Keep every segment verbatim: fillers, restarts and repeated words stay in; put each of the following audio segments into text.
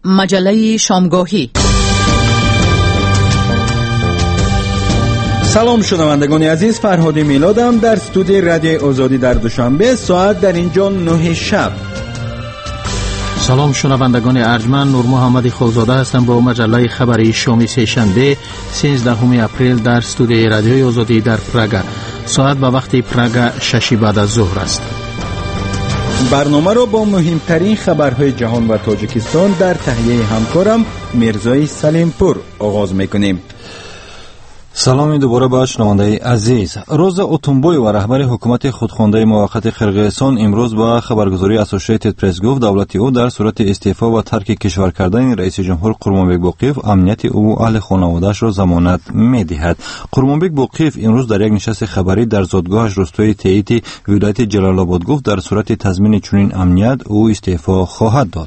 مجله شامگاهی. سلام شنوندگان عزیز، فرهاد میلادم در استودیوی رادیو آزادی در دوشنبه. ساعت در اینجا نه شب. سلام شنوندگان ارجمند، نور محمد خالزاده هستم با مجله خبری شامی سه‌شنبه سیزدهم اپریل در استودیوی رادیو آزادی در پراگ. ساعت به وقت پراگ شش بعد از ظهر است. برنامه را با مهمترین خبرهای جهان و تاجیکستان در تهیه همکارم میرزای سلیمپور آغاز میکنیم. سلامی دوباره به شنونده عزیز. روز اتنبوی و رهبر حکومت خودخوانده موقت قرقیزستان امروز با خبرگزاری اسوسییتد پرس گفت دولت او در صورت استعفا و ترک کشور کردن رئیس جمهور قرمانبک باقیف امنیت او و اهل خانواده‌اش را ضمانت می‌دهد. قرمانبک باقیف امروز در یک نشست خبری در زادگاهش روستای تیتی ولایت جلال آباد گفت در صورت تضمین چنین امنیت او استعفا خواهد داد.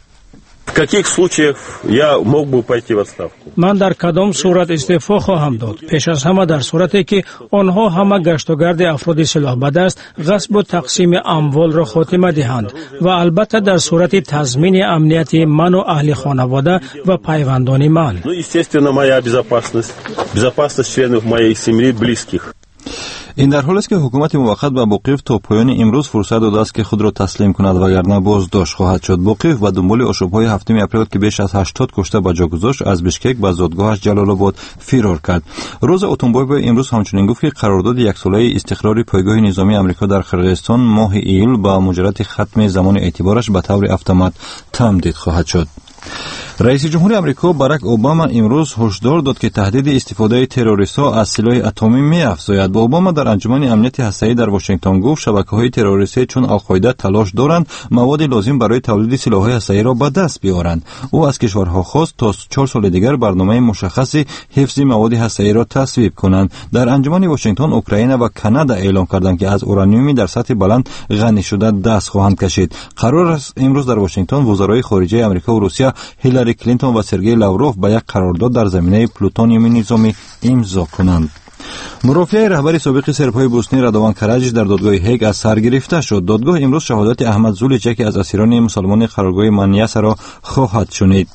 В каких случаях я мог бы пойти в отставку? من در کدام صورت استعفا خواهم داد؟ پیش از همه در صورتی که آنها همه گشت و گرد افراد سلاح بدست غصب و تقسیم اموال را خاتمه دهند و البته در صورت تضمین امنیت من و اهل خانواده و پیوندان من. Ну, естественно, моя безопасность, безопасность членов моей семьи, близких. این در حالی است که حکومت موقت به باقیف تا پایان امروز فرصت داده است که خود را تسلیم کند وگرنه بازداشت خواهد شد. باقیف به دنبال آشوب‌های هفتم اپریل که بیش از هشتاد کشته به جا گذاشت از بشکک به زادگاهش جلال آباد فرار کرد. روز اتنبوی امروز همچنین گفت که قرارداد یک ساله استقرار پایگاه نظامی آمریکا در قرقیزستان ماه ایول با مجرد ختم زمان اعتبارش به طور اتومات تمدید خواهد شد. رئیس جمهور آمریکا باراک اوباما امروز هشدار داد که تهدید استفاده تروریست‌ها از سلاح اتمی می‌افزاید. با اوباما در انجمن امنیت هسته‌ای در واشنگتن گفت شبکه‌های تروریستی چون القاعده تلاش دارند مواد لازم برای تولید سلاح‌های هسته‌ای را به دست بیاورند. او از کشورها خواست تا چهار سال دیگر برنامه مشخصی حفظ مواد هسته‌ای را تصویب کنند. در انجمن واشنگتن اوکراین و کانادا اعلام کردند که از اورانیومی در سطح بلند غنی شده دست خواهند کشید. قرار است امروز در واشنگتن وزرای خارجه آمریکا و روسیه هیلاری کلینتون و سرگئی لاوروف به یک قرارداد در زمینه پلوتونیوم نظامی امضا کنند. مرافع رهبر سابق سرب‌های بوسنی رادوان کراجیچ در دادگاه هگ از سر گرفته شد. دادگاه امروز شهادت احمد زولیچ که از اسیران مسلمان قرارگاه منیس را خواهد شنید.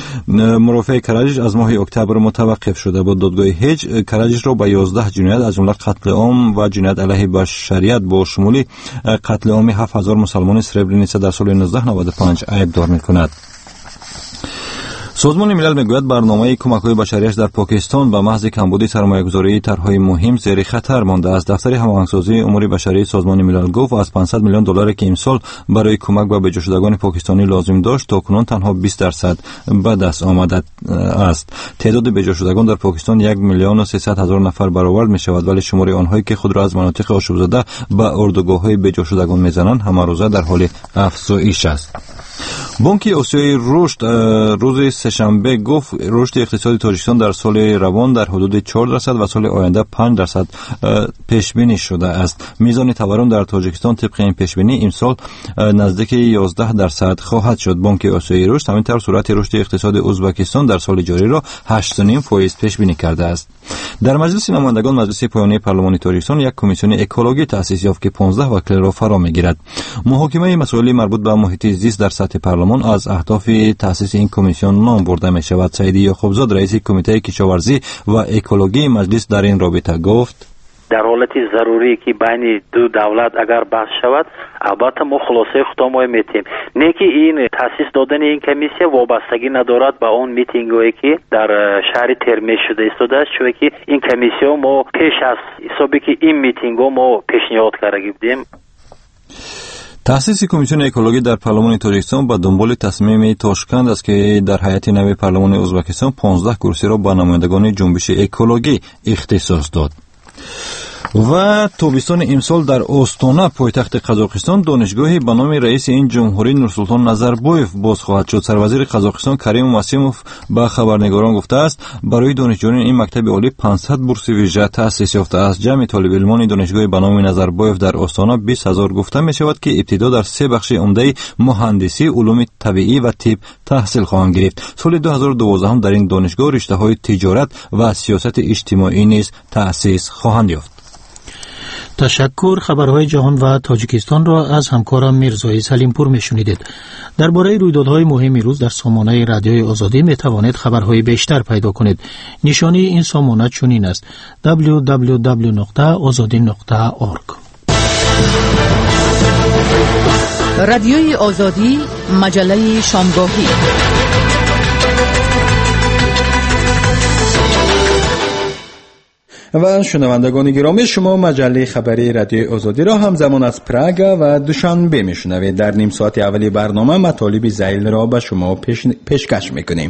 مرافع کراجیچ از ماه اکتبر متوقف شده. با دادگاه هگ کراجیچ را به یازده جنایت از جمله قتل عام و جنایت علیه بشریت با شمول قتل عام هفت هزار مسلمان سربرینیتسا در سال نوزده نود و پنج ایبدار می‌کند. سازمان ملل میگوید برنامه کمک‌های بشریش در پاکستان به محض کمبود سرمایه‌گذاری طرح‌های مهم زیر خطر مانده است. دفتر هماهنگسازی امور بشری سازمان ملل گفت از پانصد میلیون دلاری که امسال برای کمک به بجا شدگان پاکستانی لازم داشت تاکنون تنها بیست درصد به دست آمده است. تعداد بجا شدگان در پاکستان یک میلیون و سیصد هزار نفر برآورد می‌شود، ولی شمار آنهایی که خود را از مناطق آشوب زده به اردوگاه‌های بجا شدگان می‌زنند همه روزه در حال افزایش است. بانک آسیای رشد روز سه‌شنبه گفت رشد اقتصادی تاجیکستان در سال روان در حدود چهار درصد و سال آینده پنج درصد پیش بینی شده است. میزان تورم در تاجیکستان طبق این پیش بینی امسال نزدیک یازده درصد خواهد شد. بانک آسیای رشد همینطور سرعت رشد اقتصاد ازبکستان در سال جاری را هشت و نیم درصد پیش بینی کرده است. در مجلس نمایندگان مجلس پایانی پارلمان تاجیکستان یک کمیسیون اکولوژی تأسیس یافت که پانزده وکیل را فرا میگیرد. محاکمه مسائل مربوط به محیط زیست در سطح پارلمان از اهداف تأسیس این کمیسیون نام برده می شود. سعیدی یعقوبزاد رئیس کمیته کشاورزی و اکولوژی مجلس در این رابطه گفت در حالت ضروری که بین دو دولت اگر بحث شود البته ما خلاصه خودمون میتیم نه که این تاسیس دادن این کمیسیون وابستگی ندارد به اون میتینگایی که در شهر ترمز شده ایستاده است، چون که این کمیسیون ما پیش از حسابی که این میتینگو ما پیشنهاد کرده بودیم. تأسیس کمیسیون اکولوژی در پارلمان تاجیکستان با دنبال تصمیم تاشکند است که در هیئت نوی پارلمان ازبکستان پانزده کرسی را به نمایندگان جنبش اکولوژی اختصاص داد. و تابستان امسال در آستانه پایتخت قزاقستان دانشگاهی به نام رئیس این جمهوری نورسلطان نظربایف باز خواهد شد. سروزیر قزاقستان کریم مسیموف به خبرنگاران گفته است برای دانشجویان این مکتب عالی پانصد بورس ویژه تأسیس یافته است. جمع طالب علمان دانشگاه به نام نظربایف در آستانه بیست هزار گفته می شود که ابتدا در سه بخش عمده مهندسی، علوم طبیعی و طب تحصیل خواهند گرفت. سال دو هزار و دوازده در این دانشگاه رشته‌های تجارت و سیاست اجتماعی نیز تأسیس خواهند یافت. تشکر. خبرهای جهان و تاجیکستان را از همکارم میرزای سلیمپور میشنیدید. درباره رویدادهای مهم روز در سامانه رادیوی آزادی می توانید خبرهای بیشتر پیدا کنید. نشانی این سامانه چنین است: دبلیو دبلیو دبلیو نقطه آزادی نقطه اورگ. رادیوی آزادی، مجله شامگاهی. و شنوندگان گرامی، شما مجله خبری رادیوی آزادی را همزمان از پراگ و دوشنبه میشنوید. در نیم ساعت اولی برنامه مطالب ذیل را به شما پیش... پیشکش میکنیم.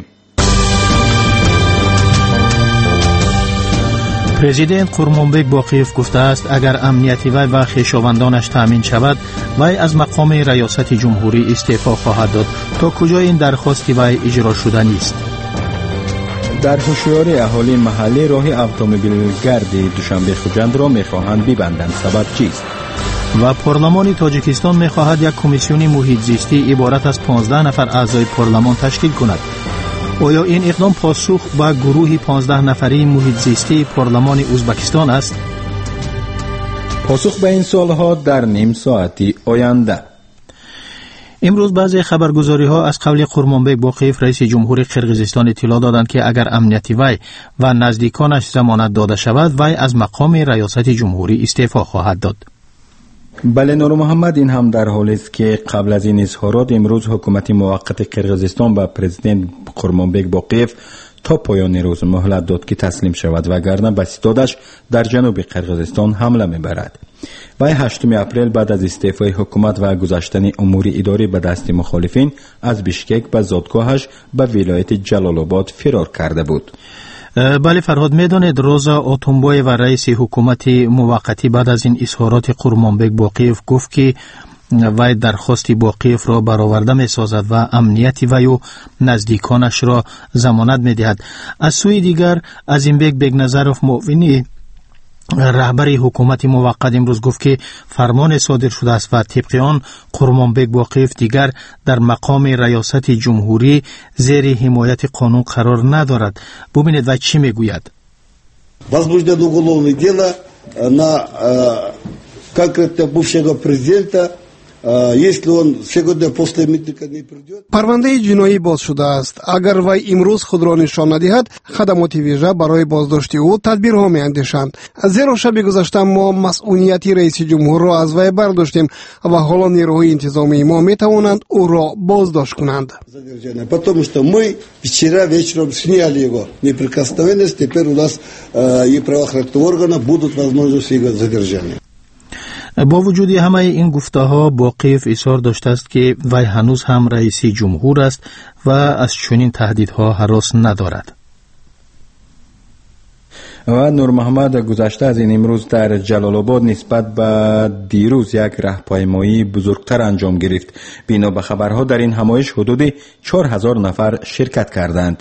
پرزیدنت قرمانبک باقیف گفته است اگر امنیتی وی و خویشاوندانش تامین شود، وی از مقام ریاست جمهوری استعفا خواهد داد. تا کجا این درخواست وی اجرا شده نیست؟ در هوشیاری اهالی محلی راه اتومبیل گردی دوشنبه خوجند را میخواهند ببندند. سبب چیست؟ و پارلمان تاجیکستان میخواهد یک کمیسیون محیط زیستی عبارت از پانزده نفر اعضای پارلمان تشکیل کند. آیا این اقدام پاسخ به گروه پانزده نفری محیط زیستی پارلمان ازبکستان است؟ پاسخ به این سوالها در نیم ساعتی آینده. امروز بعضی خبرگزاری ها از قول قرمانبک باقیف رئیس جمهور قرقیزستان اطلاع دادند که اگر امنیتی وی و نزدیکانش ضمانت داده شود، وی از مقام ریاست جمهوری استعفا خواهد داد. بله نور محمد، این هم در حالی است که قبل از این اظهارات امروز حکومت موقت قرقیزستان به پرزیدنت قرمانبک باقیف تا پایان روز مهلت داد که تسلیم شود، وگرنه به استادش در جنوب قرقیزستان حمله میبرد. وی هشتم اپریل بعد از استعفای حکومت و گذاشتن امور اداری به دست مخالفین از بیشکک به زادگاهش به ولایت جلال آباد فرار کرده بود. بله فرهاد، میدانید روزا آتونبای و رئیس حکومت موقتی بعد از این اظهارات قرمانبک باقیف گفت که وی درخواست باقیف را برآورده می سازد و امنیتی وی و نزدیکانش را ضمانت می دهد. از سوی دیگر عظیمبک بیگنظرف معاونی رهبر حکومت موقت امروز گفت که فرمان صادر شده است و طبق آن قرمانبک باقیف دیگر در مقام ریاست جمهوری زیر حمایت قانون قرار ندارد. ببینید و چی میگوید. Возбуждено уголовное дело на конкретно бывшего президента. парвандаи ҷиноӣ боз шудааст. агар вай имрӯз худро нишон надиҳад, хадамоти вижа барои боздошти ӯ тадбирҳо меандешанд. зеро шаби гузашта мо масъулияти раиси ҷумҳурро аз вай бардоштем ва ҳоло нерӯҳои интизомии мо метавонанд ӯро боздошт кунанд. Потому что мы вчера вечером сняли его неприкосновенность, теперь у нас и правоохранительные органы будут возможности его задержания. با وجود همه این گفته ها، باقیف اصرار داشته است که وی هنوز هم رئیس جمهور است و از چنین تهدیدها هراس ندارد. و نور محمد، گذشته از این امروز در جلال آباد نسبت به دیروز یک راهپیمایی بزرگتر انجام گرفت. بنا به خبرها در این همایش حدود چهار هزار نفر شرکت کردند.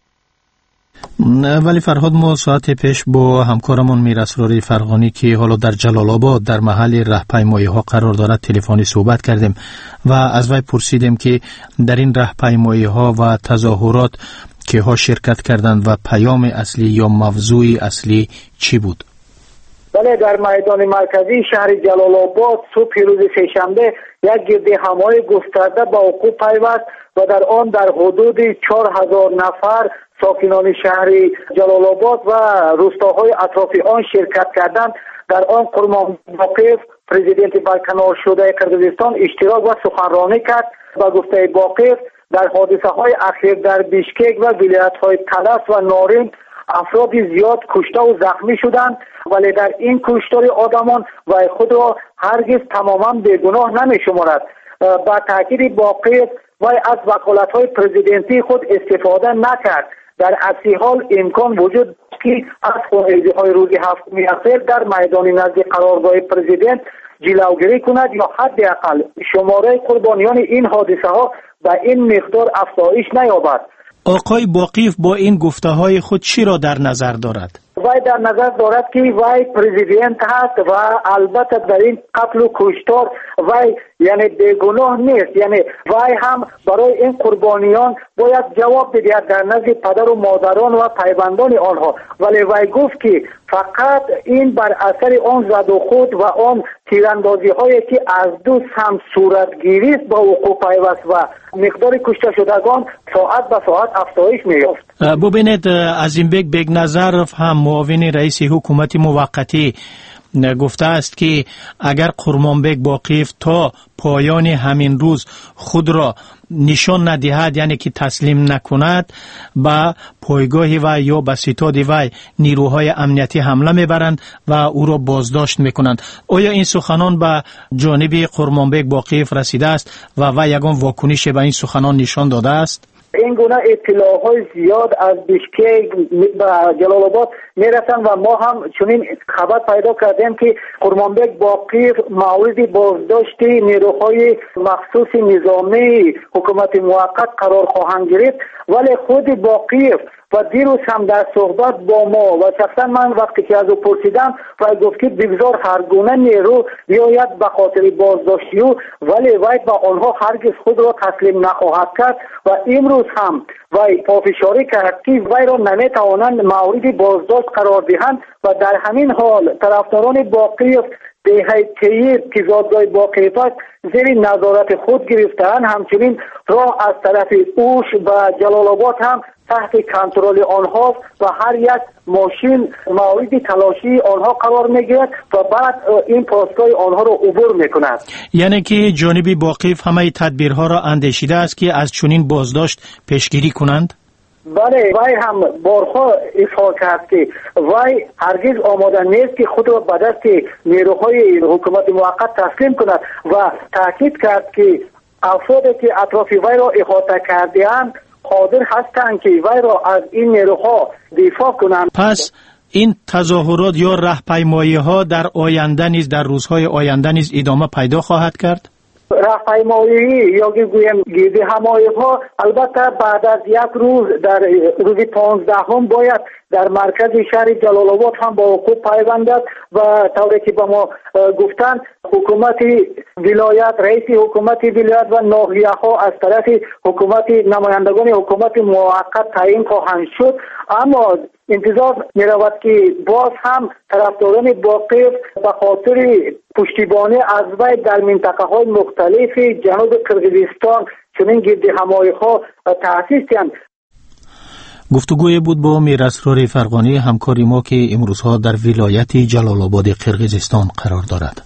ولی فرهاد، ما ساعت پیش با همکارمون میراسراری فرغانی که حالا در جلال آباد در محل راهپیمایی ها قرار دارد تلفنی صحبت کردیم و از وی پرسیدیم که در این راهپیمایی ها و تظاهرات که ها شرکت کردند و پیام اصلی یا موضوع اصلی چی بود؟ بله، در میدان مرکزی شهر جلال آباد صبح روز سه‌شنبه یک گردهمایی گسترده به وقوع پیوست و در آن در حدود چهار هزار نفر ساکنان شهر جلال آباد و روستاهای اطراف آن شرکت کردند. در آن قرمانبک باقیف پرزیدنت برکنار شده قرقیزستان اشتراک و سخنرانی کرد. با گفته باقیف در حادثه های اخیر در بیشکک و ولایت های تلس و نارنج افراد زیاد کشته و زخمی شدند، ولی در این کشتار آدمان و خود را هرگز تماما بیگناه نمی شمارد. با تاکید باقیف وی از وکالت‌های پرزیدنتی خود استفاده نکرد. در عکس حال امکان وجود که از خونریزی‌های روز هفتم اپریل در میدان نزد قرارگاه پرزیدنت جلوگیری کند یا حداقل شماره قربانیان این حادثه ها به این مقدار افزایش نیابد. آقای باقیف با این گفته های خود چی را در نظر دارد؟ وی در نظر دارد که وی پرزیدنت هست و البته در این قتل و کشتار وی یعنی بیگناه نیست. یعنی وای هم برای این قربانیان باید جواب بدهد در نزد پدر و مادران و پیوندان آنها، ولی وای گفت که فقط این بر اثر آن زد و خود و آن تیراندازی هایی که از دو سمت صورت گیریست با وقوع پیوست و مقدار کشته شدگان ساعت به ساعت افزایش می‌یافت. ببینید عظیمبک بگنظرف هم معاون رئیس حکومت موقتی گفته است که اگر قرمانبک باقیف تا پایان همین روز خود را نشان ندهد، یعنی که تسلیم نکند، با پایگاه وی یا به ستاد وی نیروهای امنیتی حمله میبرند و او را بازداشت میکنند. آیا این سخنان به جانب قرمانبک باقیف رسیده است و وی یگان واکنش به این سخنان نشان داده است؟ این گونه اطلاعات زیاد از بیشکک و جلال آباد میرسن و ما هم چنین خبر پیدا کردیم که قرمانبک باقیف مورد بازداشت نیروهای مخصوص نظامی حکومت موقت قرار خواهند گرفت، ولی خود باقیف و دیروز هم در صحبت با ما و شخصا من وقتی که از او پرسیدم و گفت که بگذار هر گونه نیرو بیاید به خاطر بازداشتی او، ولی وی با آنها هرگز خود را تسلیم نخواهد کرد و امروز هم وی پافشاری کرد که وی را نمیتوانند مورد بازداشت قرار دهند و در همین حال طرفداران باقیف به حیثیت که زادگاه باقیف است زیر نظارت خود گرفتند. همچنین راه از طرف اوش و جلال آباد هم تحت کنترل آنها و هر یک ماشین مورد تلاشی آنها قرار میگیرد و بعد این پاسگاه آنها را عبور میکند. یعنی که جانب باقیف همه تدبیرها را اندیشیده است که از چنین بازداشت پیشگیری کنند؟ بله، وی هم بارها اظهار کرد که وی هرگز آماده نیست که خود را به دست نیروهای حکومت موقت تسلیم کند و تاکید کرد که افرادی که اطراف وی را احاطه کرده‌اند قادر هستند که وی را از این نیروها دفاع کنند. پس این تظاهرات یا راهپیمایی‌ها در آینده نیز در روزهای آینده نیز ادامه پیدا خواهد کرد؟ راهپیمایی یا گویم گیرد همایی‌ها البته بعد از یک روز در روز پانزدهم باید در مرکز شهر جلال آباد هم با وقوع پیوندد و طوری که با ما گفتند حکومت ولایت، رئیس حکومت ولایت و ناحیه ها از طرف حکومت نمایندگان حکومت موقت تعیین خواهند شد، اما انتظار می رود که باز هم طرفداران باقیف به خاطر پشتیبانی از وی در منطقه های مختلف جنوب قرقیزستان چنین گرد همایی ها تأسیس کردند. گفتگوی بود با میراسرور فرغانی همکاری ما که امروزها در ولایت جلال آباد قرقیزستان قرار دارد.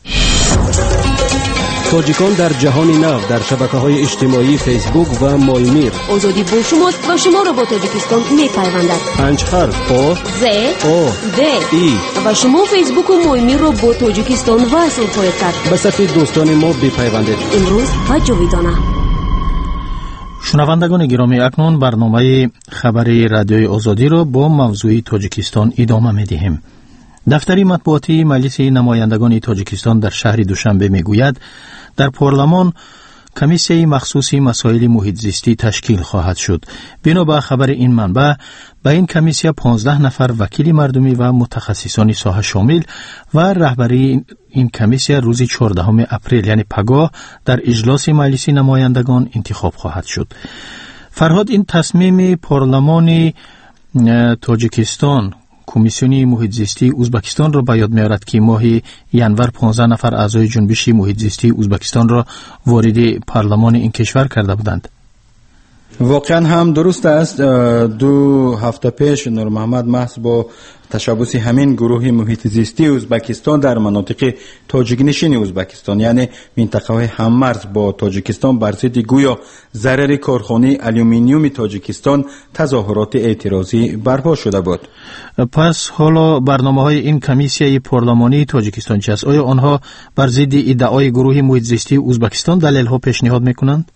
تاجیکان در جهان نو در شبکه‌های اجتماعی فیسبوک و مایمیر. آزادی با شماست و شما را با تاجیکستان می‌پیوندد. پنج حرف آ ز او د ای و شما فیسبوک و مایمیر را با تاجیکستان وصل خواهید کرد. به صفحه دوستان ما بپیوندید. امروز و جاویدانه. شنوندگان گرامی، اکنون برنامه خبری رادیوی آزادی را با موضوع تاجیکستان ادامه می‌دهیم. دفتر مطبوعاتی مجلس نمایندگان تاجیکستان در شهر دوشنبه میگوید در پارلمان کمیسیه مخصوصی مسائل محیط زیستی تشکیل خواهد شد. بنا به خبر این منبع به این کمیسیه پانزده نفر وکیل مردمی و متخصصان ساحه شامل و رهبری این کمیسیه روز چهاردهم اپریل یعنی پگاه در اجلاس مجلس نمایندگان انتخاب خواهد شد. فرهاد این تصمیم پارلمان تاجیکستان کمیسیون محیط زیستی ازبکستان را به یاد می‌آورد که ماه ینور پانزده نفر اعضای جنبش محیط زیستی ازبکستان را وارد پارلمان این کشور کرده بودند. واقعا هم درست است. دو هفته پیش نور محمد محض با تشبث همین گروه محیط زیستی ازبکستان در مناطق تاجیک نشین ازبکستان یعنی منطقه های هممرز با تاجیکستان بر ضد گویا ضرر کارخانه آلومینیوم تاجیکستان تظاهرات اعتراضی برپا شده بود. پس حالا برنامه های این کمیسیه پارلمانی تاجیکستان چه است؟ آیا آنها بر ضد ادعای گروه محیط زیستی ازبکستان دلیل ها پیشنهاد میکنند؟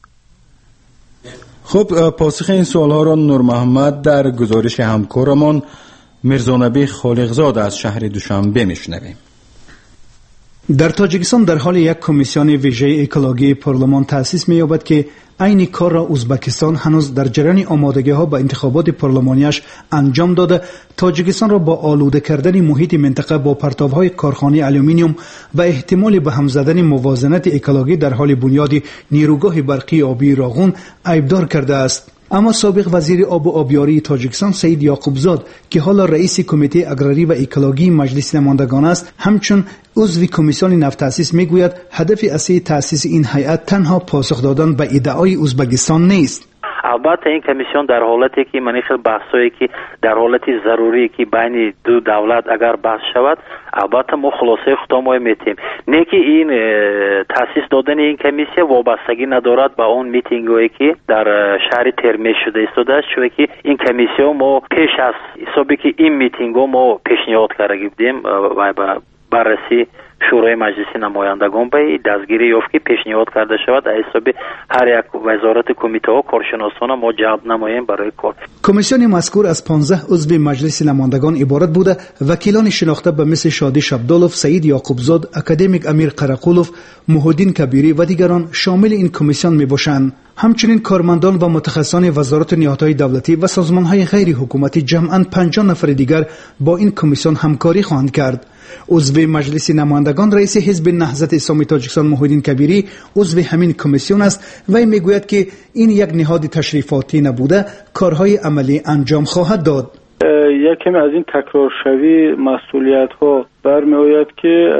خب پاسخ این سوال ها را نور محمد در گزارش همکارمان میرزانبی خالقزاد از شهر دوشنبه میشنویم. در تاجیکستان در حال یک کمیسیون ویژه اکولوژی پارلمان تأسیس می‌یابد که این کار را ازبکستان هنوز در جریان آمادگی‌ها به انتخابات پارلمانیش انجام داده تاجیکستان را با آلوده کردن محیط منطقه با پرتاب‌های کارخانه آلومینیوم و احتمال به هم زدن موازنت اکولوژی در حال بنیاد نیروگاه برقی آبی راغون عیبدار کرده است. اما سابق وزیر آب و آبیاری تاجیکستان سعید یعقوبزاد که حالا رئیس کمیته اگراری و اکولوژی مجلس نمایندگان است، همچون عضو کمیسیون نو تأسیس میگوید هدف اصلی تأسیس این هیئت تنها پاسخ دادن به ایده‌های ازبکستان نیست. البته این کمیسیون در حالتی که من خیلی بحثایی که در حالتی ضروری که بین دو دولت اگر بحث شود البته ما خلاصه خودمون میتیم نه که این تاسیس دادن این کمیسیون وابستگی ندارد به اون میتینگایی که در شهر ترمز شده است، چون که این کمیسیون ما پیش از حسابی که این میتینگو ما پیشنهاد کرده بودیم و بررسی شورای مجلس نمایندگان به دستگیری یافت که پیشنهاد کرده شود حساب هر یک وزارت کمیته ها کارشناسان ما جلب نماییم برای کار. کمیسیون مذکور از پانزده عضو مجلس نمایندگان عبارت بوده. وکیلان شناخته به مثل شادی شبدالوف، سعید یعقوبزاد، اکادمیک امیر قرقولوف، محودین کبیری و دیگران شامل این کمیسیون می باشند. همچنین کارمندان و متخصصان وزارت نهادهای دولتی و سازمانهای غیر حکومتی جمعاً پنجاه نفر دیگر با این کمیسیون همکاری خواهند کرد. عضو مجلس نمایندگان رئیس حزب نهضت اسلامی تاجیکستان محودین کبیری عضو همین کمیسیون است و میگوید که این یک نهاد تشریفاتی نبوده، کارهای عملی انجام خواهد داد. یکم از این تکرار شوی مسئولیت ها برمی آید که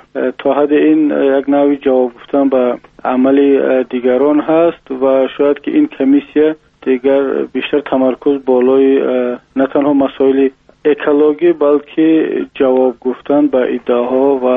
تا حد این یک نوعی جواب گفتن به عمل دیگران هست و شاید که این کمیسیه دیگر بیشتر تمرکز بالای نه تنها مسائل اکولوژی بلکه جواب گفتن به ادعاها و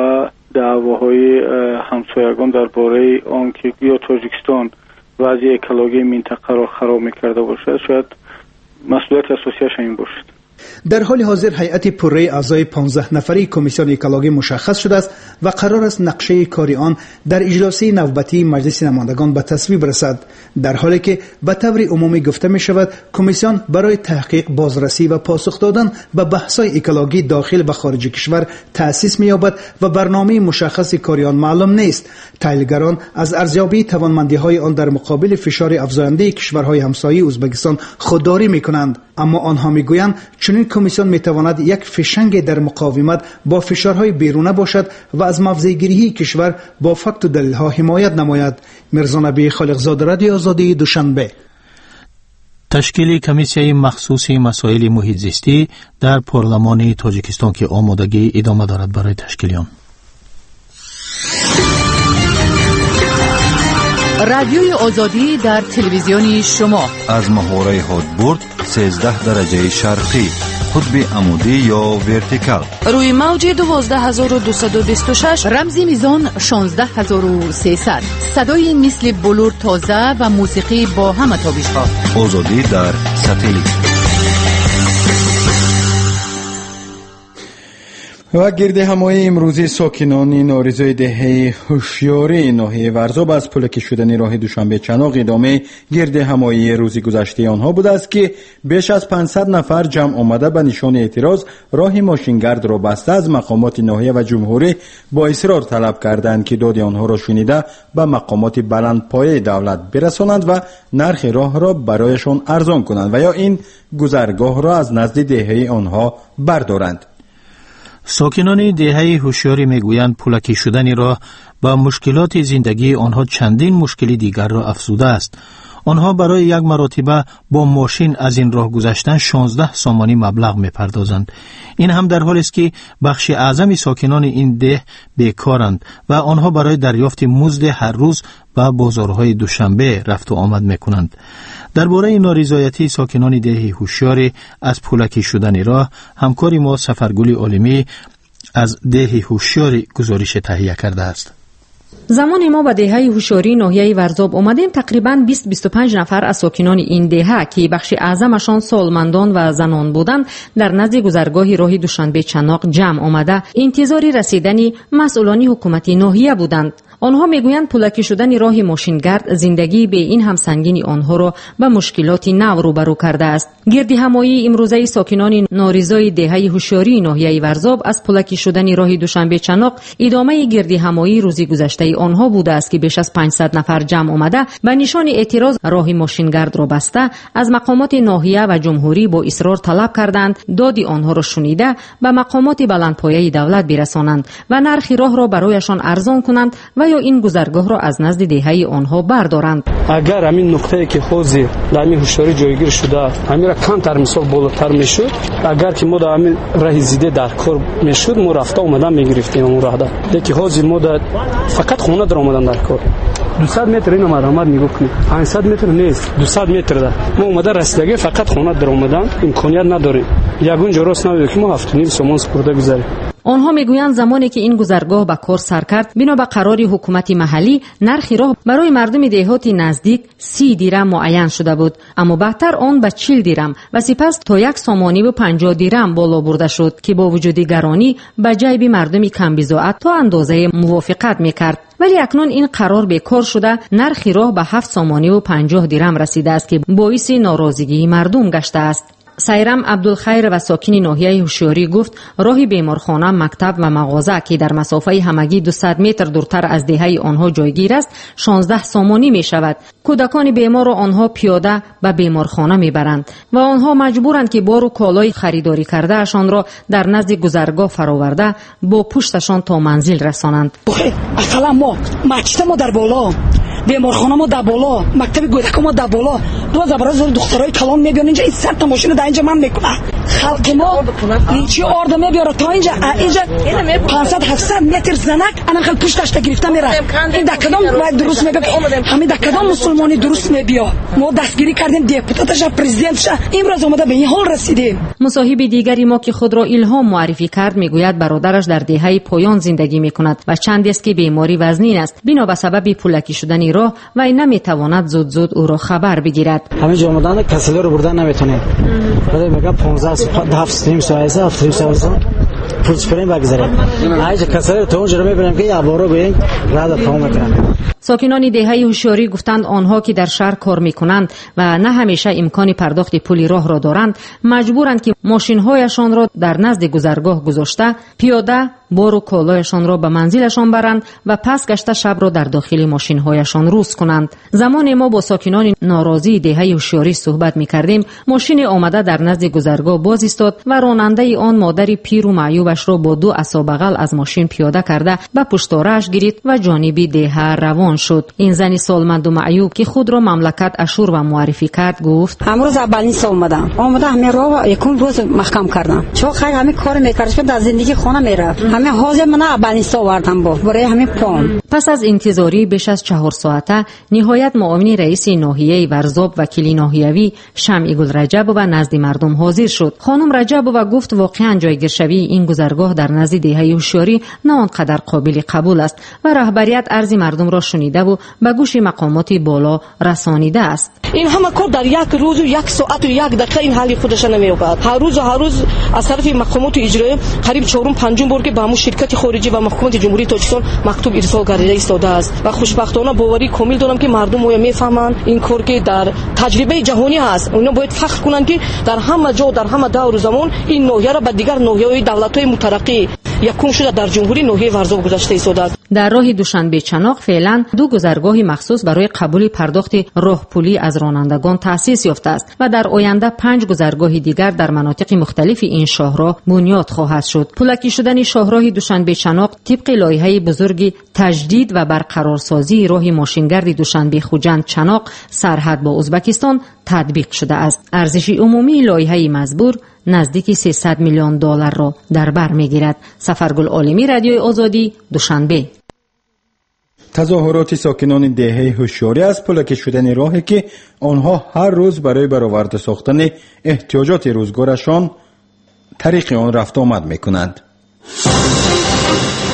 دعواهای همسایگان درباره آنکه یا تاجیکستان وضع اکولوژی منطقه را خراب می‌کرده باشد، شاید مسئولیت اساسیش این باشد. در حال حاضر هیئت پررأی اعضای پانزده نفری کمیسیون اکولوژی مشخص شده است و قرار است نقشه کاری آن در اجلاسی نوبتی مجلس نمایندگان به تصویب رسد، در حالی که به طور عمومی گفته می شود کمیسیون برای تحقیق، بازرسی و پاسخ دادن به بحث‌های اکولوژی داخل و خارج کشور تأسیس می یابد و برنامه مشخص کاری آن معلوم نیست. تحلیلگران از ارزیابی توانمندی‌های آن در مقابل فشار افزاینده کشورهای همسایه ازبکستان خودداری می‌کنند، اما آنها می‌گویند چنین کمیسیون می‌تواند یک فشنگ در مقاومت با فشارهای بیرونه باشد و از موضع‌گیری کشور با فکت و دلیل‌ها حمایت نماید. میرزا نبی خالقزاده، رادیو آزادی، دوشنبه. تشکیل کمیسیون مخصوص مسائل محیط زیستی در پارلمان تاجیکستان که آمادگی ادامه دارد برای تشکیل آن. رادیوی آزادی در تلویزیون شما از محوره هادبورد سیزده درجه شرقی، قطب عمودی یا ورتیکال، روی موج دوازده هزار و دویست و بیست و شش، رمزی میزان شانزده هزار و سیصد، صدای مثل بلور تازه و موسیقی با همه تابش‌ها. آزادی در ساتلیت. و گرد همایی امروزی ساکنان نارضای دهه هوشیاری ناحیه ورزاب از پلک شدن راه دوشنبه چناق ادامه گرد همایی روزی گذشته آنها بوده است که بیش از پانصد نفر جمع آمده به نشان اعتراض راه ماشینگرد را بسته از مقامات ناحیه و جمهوری با اصرار طلب کردند که داد آنها را شنیده به مقامات بلندپایه دولت برسانند و نرخ راه را برایشان ارزان کنند و یا این گذرگاه را از نزد دهه آنها بردارند. ساکنان دهه هوشیاری میگویند پولکی شدن راه با مشکلات زندگی آنها چندین مشکل دیگر را افزوده است. آنها برای یک مرتبه با ماشین از این راه گذشتن شانزده سامانی مبلغ میپردازند. این هم در حالی است که بخش اعظم ساکنان این ده بیکارند و آنها برای دریافت مزد هر روز به بازارهای دوشنبه رفت و آمد میکنند. درباره نارضایتی ساکنان ده هوشیاری از پولکی شدن راه همکار ما سفرگل عالمی از ده هوشیاری گزارش تهیه کرده است. زمان ما به دهه هوشیاری ناحیه ورزاب آمدیم تقریباً بیست تا بیست و پنج نفر از ساکنان این دهه که بخش اعظمشان سالمندان و زنان بودند در نزد گذرگاه راه دوشنبه چناق جمع آمده انتظار رسیدن مسئولان حکومتی ناحیه بودند. آنها میگویند پولکی شدن راه ماشینگرد زندگی به این هم سنگین آنها را به مشکلات نو روبرو کرده است. گردی همایی امروزه ساکنان نارضای دهه هوشیاری ناحیه ورزاب از پولکی شدن راه دوشنبه چناق ادامه گردی همایی روزی گذشته آنها بوده است که بیش از پانصد نفر جمع آمده به نشان اعتراض راه ماشینگرد را بسته از مقامات ناحیه و جمهوری با اصرار طلب کردند دادی آنها را شنیده به مقامات بلندپایه دولت برسانند و نرخ راه را برایشان ارزان کنند و یا این گذرگاه را از نزد دهه آنها بردارند. اگر همین نقطه‌ای که خوزی در هوشیاری جایگیر شده همین را کمتر مثال بالاتر میشد، اگر که ما در همین راه زیده در کار میشد ما رفته اومدن میگرفتیم اون راه ده. لیکن خوزی ما فقط خونه در اومدن در کار دویست متر اینو مرامت میگو کنیم پانصد متر نیست دویست متر ده ما اومده رسیدگی فقط خونه در اومدن امکانیت نداریم یگون جراس نداره که ما هفت و نیم سوم سپرده گذاریم. آنها میگویند زمانی که این گذرگاه به کار سر کرد بنا به قرار حکومت محلی نرخ راه برای مردم دهات نزدیک سی دیرم معین شده بود، اما بعدتر آن به چهل دیرم و سپس تا یک سامانی و پنجاه دیرم بالا برده شد که با وجود گرانی به جیب مردم کم بضاعت تا اندازه موافقت میکرد. ولی اکنون این قرار بیکار شده نرخ راه به هفت سامانی و پنجاه دیرم رسیده است که باعث ناراضگی مردم گشته است. سایرام عبدالخیر و ساکن ناحیه هوشیاری گفت راه بیمارخانه، مکتب و مغازه که در مسافه همگی دویست متر دورتر از دهه آنها جایگیر است شانزده سامانی می شود. کودکان بیمار را آنها پیاده به بیمارخانه می برند و آنها مجبورند که بار و کالای خریداری کرده اشان را در نزد گذرگاه فراورده با پشتشان تا منزل رسانند. اصلا ما مکتب ما در بالا، بیمارخانه ما در بالا، مکتب کودکان ما در بالا، دو زبر زور دخترای کلان میبیان اینجا این صد تا ماشین در اینجا من میکنه خلق ما چی آرد میبیاره تا اینجا اینجا پانصد هفتصد متر زنک انا خل پشتش تا گرفته میره این دکدام باید درست میبیاد همین دکدام مسلمانی درست میبیا ما دستگیری کردیم دپوتاتش پرزیدنتش امروز اومده به این حال رسیدیم. مصاحب دیگری ما که خود را الهام معرفی کرد میگوید برادرش در دهه پایان زندگی میکند و چند است که بیماری وزنین است بنا به سبب پولکی شدن راه و این نمیتواند زود زود او را خبر بگیرد. همین جامدان کسلی رو بردن نمیتونه بده میگه پانزده هفت نیم ساعت هفت نیم ساعت پول سپریم بگذاریم هیچ کسلی تو اونجا رو میبینیم که یه بارو به این راه تمام میکنن. ساکنان دهه هوشیاری گفتند آنها که در شهر کار میکنند و نه همیشه امکان پرداخت پول راه را دارند مجبورند که ماشین‌هایشان را در نزد گذرگاه گذاشته پیاده بار و کالایشان را به منزلشان برند و پس گشته شب را در داخل ماشین‌هایشان روز کنند. زمان ما با ساکنان ناراضی دهه هوشیاری صحبت می‌کردیم ماشین آمده در نزد گذرگاه باز ایستاد و راننده آن مادر پیر و معیوبش را با دو عصا بغل از ماشین پیاده کرده به پشتواره‌اش گرفت و جانب دهه روان شد. این زنی سالمند و معیوب که خود را مملکت اشور و معرفی کرد گفت امروز اولین سال اومدم اومده همه راه یکم روز محکم کردم چون خیلی همه کار میکرد که در زندگی خونه میرفت همه حاضر من اولین سال آوردم با برای همه پام. پس از انتظاری بیش از چهار ساعته نهایت معاون رئیس ناحیه ورزاب وکیل ناحیوی شمع گل رجب و نزد مردم حاضر شد. خانم رجب و گفت واقعا جایگیرشوی این گذرگاه در نزد دهه هوشیاری نه آنقدر قابل قبول است و رهبریت عرض مردم را شنیده و به گوش مقامات بالا رسانیده است. این همه کار در یک روز و یک ساعت و یک دقیقه این حالی خودش نمی‌یابد. هر روز و هر روز از طرف مقامات اجرایی قریب چهارم پنجم بار که به همون شرکت خارجی و محکومت جمهوری تاجیکستان مکتوب ارسال کرده ایستاده است و خوشبختانه باوری کامل دارم که مردم اویا میفهمن این کار که در تجربه جهانی هست اونا باید فخر کنن که در همه جا در همه دور و زمان این ناحیه را به دیگر ناحیه‌های دولت‌های مترقی یکم شده در جمهوری ناحیه ورزاب گذاشته ایستاده است. در راه دوشنبه چناق فعلا دو گذرگاه مخصوص برای قبول پرداخت راهپولی از رانندگان تأسیس یافته است و در آینده پنج گذرگاه دیگر در مناطق مختلف این شاهراه بنیاد خواهد شد. پولکی شدن شاهراه دوشنبه چناق طبق لایحه بزرگ تجدید و برقرارسازی راه ماشینگرد دوشنبه خوجند چناق سرحد با ازبکستان تطبیق شده است. ارزش عمومی لایحه مزبور نزدیک سیصد میلیون دلار را در بر میگیرد. سفرگل عالمی، رادیوی آزادی، دوشنبه. تظاهرات ساکنان دهه هوشیاری از پولکی شدن راهی که آنها هر روز برای برآورده ساختن احتیاجات روزگارشان طریق آن رفت آمد میکنند.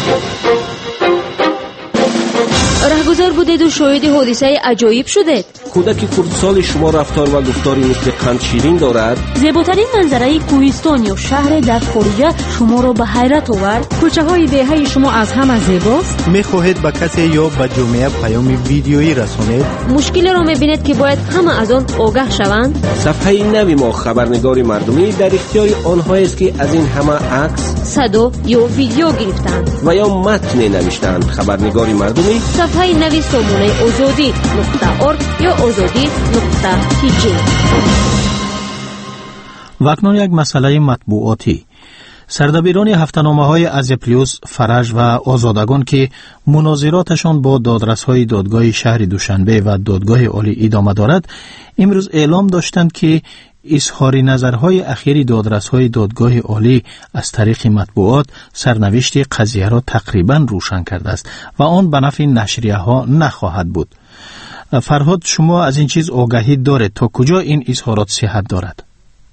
رهگذر بودید و شاهد حادثه عجایب شدید. کودک کردسال شما رفتار و گفتاری مثل قند شیرین دارد؟ زیباترین منظره کوهستان یا شهر در خارج شما را به حیرت آورد؟ کوچه های دهه شما از همه زیباست؟ میخواهید به کسی یا به جامعه پیام ویدیویی رسانید؟ مشکلی را میبینید که باید همه از آن آگاه شوند؟ صفحه نوی ما خبرنگار مردمی در اختیار آنهایی است که از این همه عکس، صدا یا ویدیو گرفتند و یا متن نوشتند. خبرنگار مردمی صفحه نوی سامانه آزادی نقطه ارگ یا آزادی نقطه تی جی. و اکنون یک مسئله مطبوعاتی. سردبیران هفته‌نامه های از پلیوس، فرج و آزادگان که مناظراتشان با دادرس‌های دادگاه شهر دوشنبه و دادگاه عالی ادامه دارد، امروز اعلام داشتند که اظهار نظرهای اخیر دادرس‌های دادگاه عالی از طریق مطبوعات سرنوشت قضیه را تقریباً روشن کرده است و آن به نفع نشریه‌ها نخواهد بود. فرهاد، شما از این چیز آگاهی دارید تا کجا این اظهارات صحت دارد؟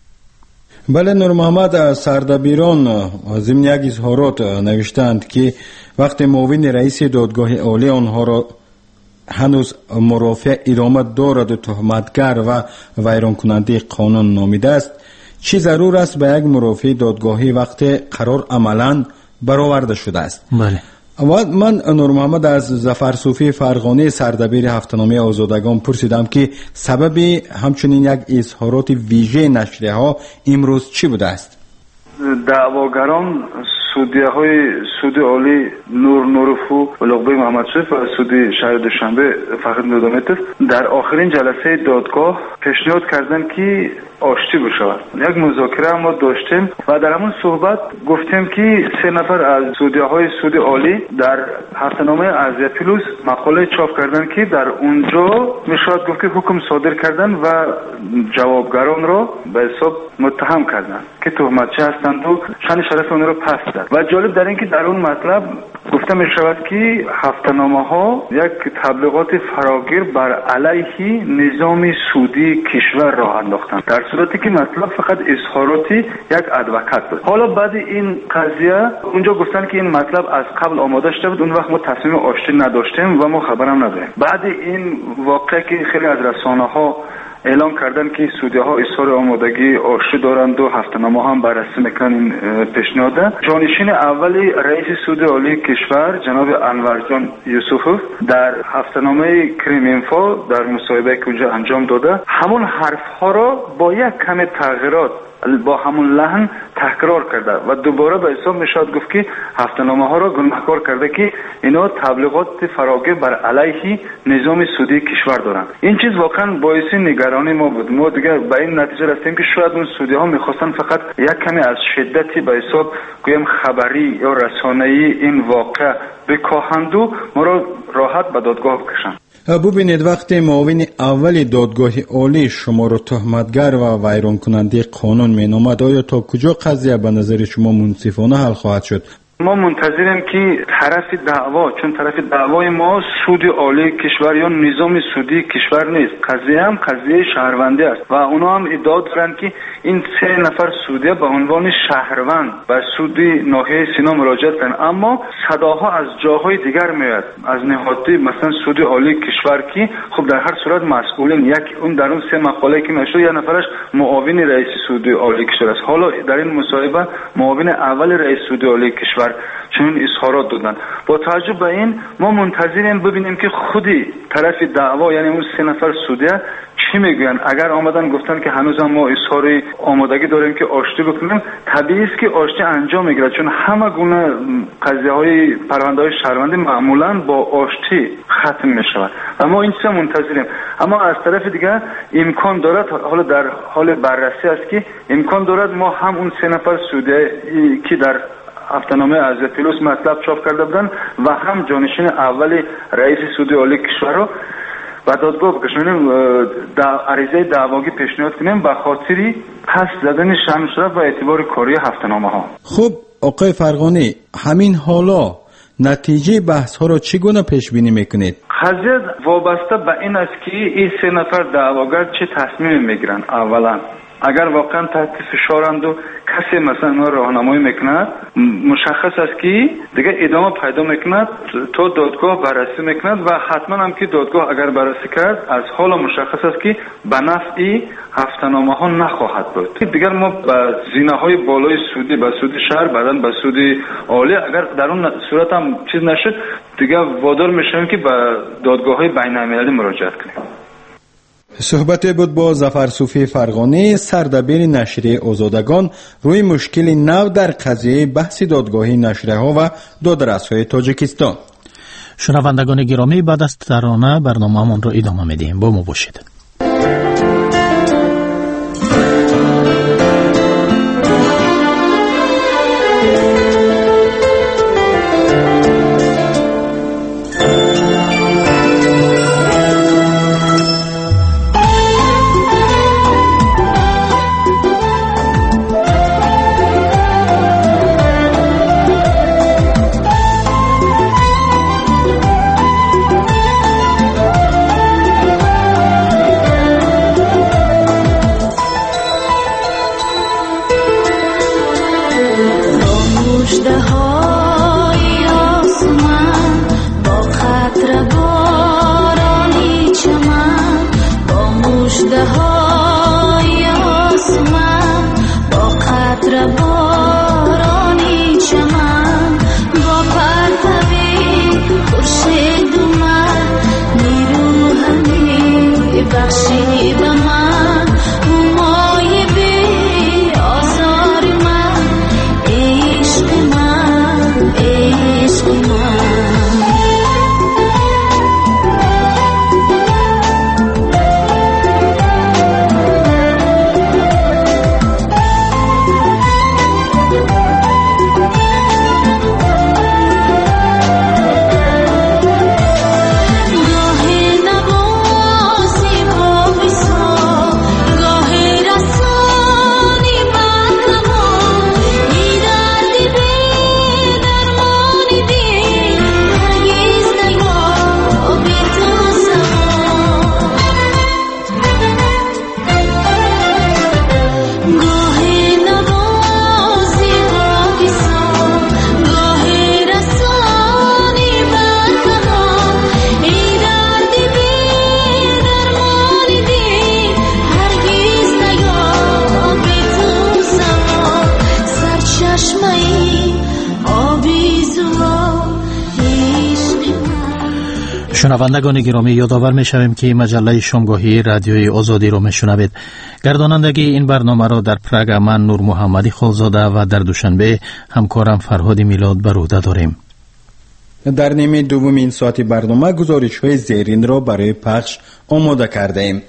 بله نور محمد، سردبیران ضمن یک اظهارات نوشتند که وقتی معاون رئیس دادگاه عالی آنها را هنوز مرافع ادامه دارد و تهمتگر و ویران کننده قانون نامیده است، چی ضرور است به یک مرافع دادگاهی وقتی قرار عملاً برآورده شده است؟ بله. و من نور محمد از ظفر صوفی فرغانی سردبیر هفته‌نامه آزادگان پرسیدم که سبب همچنین یک اظهارات ویژه نشریه ها امروز چی بوده است؟ دعواگران سودیه های سود عالی نور نورفو و لقبه محمد شریف و سودی شهر دوشنبه فقط ندامت است در آخرین جلسه دادگاه پیشنهاد کردن که آشتی بشود. یک مذاکره ما داشتیم و در همون صحبت گفتیم که سه نفر از سودیه های سود عالی در هفته‌نامه از پلیوس مقاله چاپ کردن که در اونجا میشود گفت که حکم صادر کردن و جوابگران را به حساب متهم کردن که تهمتچی هستند و شان شرف اون را پس داد. و جالب در این که در اون مطلب گفته می شود که هفته‌نامه ها یک تبلیغات فراگیر بر علیه نظام سودی کشور راه انداختند، در صورتی که مطلب فقط اظهاراتی یک ادوکات بود. حالا بعد این قضیه اونجا گفتن که این مطلب از قبل آماده شده بود، اون وقت ما تصمیم آشتی نداشتیم و ما خبرم نداریم. بعد این واقعه که خیلی از رسانه ها اعلام کردن که سودیه ها اظهار آمادگی آشتی دارند و هفته‌نامه هم بررسی میکنن این پیشنهاد. جانشین اولی رئیس سود عالی کشور جناب انورجان یوسفوف در هفته‌نامه کریم اینفو در مصاحبه که اونجا انجام داده همون حرف ها را با یک کم تغییرات با همون لحن تکرار کرده و دوباره به حساب میشد گفت که هفته‌نامه ها را گناهکار کرده که اینا تبلیغات فراگیر بر علیه نظام سودی کشور دارند. این چیز واقعا باعث نگرانی ما بود. ما دیگه به این نتیجه رسیدیم که شاید اون سودی ها میخواستن فقط یک کمی از شدتی به حساب گویم خبری یا رسانه‌ای این واقع بکاهند و ما را راحت به دادگاه بکشند. ببینید وقتی معاون اول دادگاه عالی شما رو تهمتگر و ویران کننده قانون مینامد، آیا تا کجا قضیه به نظر شما منصفانه حل خواهد شد؟ ما منتظریم که طرف دعوا، چون طرف دعوای ما سود عالی کشور یا نظام سودی کشور نیست، قضیه هم قضیه شهروندی است و اونا هم ادعا دارند که این سه نفر سودی به عنوان شهروند به سودی ناحیه سینا مراجعه کردن، اما صداها از جاهای دیگر میاد، از نهادهای مثلا سود عالی کشور که خب در هر صورت مسئولین، یک اون در اون سه مقاله که نشد یا نفرش معاون رئیس سود عالی کشور است. حالا در این مصاحبه معاون اول رئیس سود عالی کشور چنین اظهارات دادن. با توجه به این ما منتظریم ببینیم که خودی طرف دعوا یعنی اون سه نفر سودیه چی میگن. اگر آمدن گفتن که هنوز هم ما اظهار آمادگی داریم که آشتی بکنیم، طبیعی است که آشتی انجام میگیره، چون همه گونه قضیه های پرونده های شهروندی معمولا با آشتی ختم میشود و ما این چیزا منتظریم. اما از طرف دیگه امکان دارد، حالا در حال بررسی است که امکان دارد ما هم اون سه نفر سودیه که در هفته‌نامه از پلیوس مطلب چاپ کرده بودن و هم جانشین اولی رئیس سود عالی کشور رو و دادگاه بکشونیم، عریضه دعواگی پیشنهاد کنیم به خاطری پس زدن شأن شرف و اعتبار کاری هفته‌نامه ها. خب آقای فرغانی، همین حالا نتیجه بحث ها رو چگونه پیش بینی میکنید؟ قضیه وابسته به این است که این سه نفر دعواگر چه تصمیم میگیرن. اولا اگر واقعا تحت فشارند و کسی مثلا اونها راهنمایی میکند، مشخص است که دیگه ادامه پیدا میکند تا دادگاه بررسی میکند و حتما هم که دادگاه اگر بررسی کرد از حالا مشخص است که به نفع هفته‌نامه ها نخواهد بود. دیگر ما به زینه های بالای سودی، به سود شهر، بعدن به سود عالی، اگر در اون صورت هم چیز نشد دیگه وادار میشیم که به دادگاه های بین المللی مراجعه کنیم. صحبت بود با ظفر صوفی فرغانی، سردبیر نشریه آزادگان، روی مشکل نو در قضیه بحث دادگاهی نشریه ها و دادرس‌های تاجیکستان. شنوندگان گرامی، بعد از ترانه برنامه‌مان را ادامه میدیم. با ما باشید. شنوندگان گرامی، یادآور می‌شویم که مجله شامگاهی رادیوی آزادی را میشنوید. گردانندگی این برنامه را در پراگ من نور محمدی خالزاده و در دوشنبه همکارم فرهاد میلاد بر عهده داریم. در نیمه دوم این ساعت برنامه گزارش‌های زیرین را برای پخش آماده کرده ایم.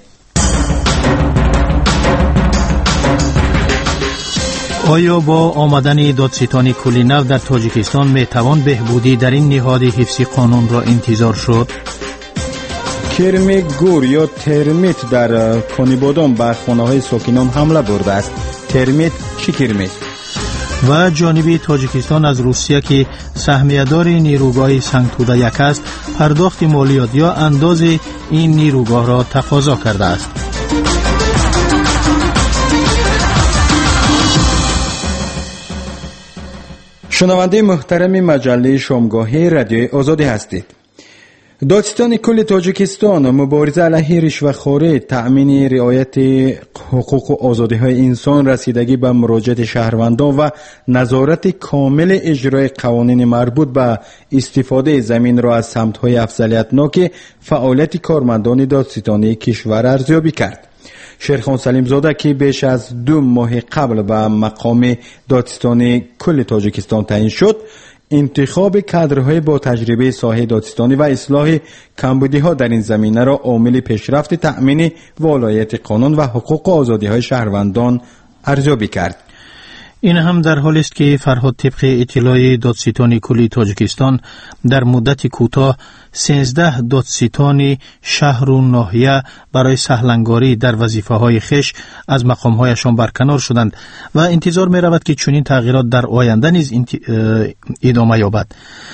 آیا با آمدن دادستانی کلی نو در تاجیکستان می توان بهبودی در این نهاد حفظی قانون را انتظار شد؟ کرم گور یا ترمیت در کانیبادان به خانه های ساکنان حمله برده است. ترمیت چی کرمیت؟ و جانب تاجیکستان از روسیه که سهمیه‌دار نیروگاه سنگتوده یک است، پرداخت مالیات یا انداز این نیروگاه را تقاضا کرده است. شنونده محترم مجله شامگاهی رادیوی آزادی هستید. دادستان کل تاجیکستان مبارزه علیه رشوه‌خوری، تأمین رعایت حقوق و آزادی‌های انسان، رسیدگی به مراجعت شهروندان و نظارت کامل اجرای قوانین مربوط به استفاده زمین را از سمت‌های افضلیت‌ناک فعالیت کارمندان دادستانی کشور ارزیابی کرد. شیرخان سلیم زاده که بیش از دو ماه قبل به مقام دادستانی کل تاجیکستان تعیین شد، انتخاب کادرهای با تجربه ساحه دادستانی و اصلاح کمبودی‌ها در این زمینه را عامل پیشرفت تأمین ولایت قانون و حقوق و آزادی‌های شهروندان ارزیابی کرد. این هم در حالی است که فرهاد طبق اطلاع دادستان کلی تاجیکستان در مدت کوتاه سیزده دادستان شهر و ناحیه برای سهلنگاری در وظیفه‌های خویش از مقام‌هایشان برکنار شدند و انتظار می‌رود که چنین تغییرات در آینده نیز ادامه یابد.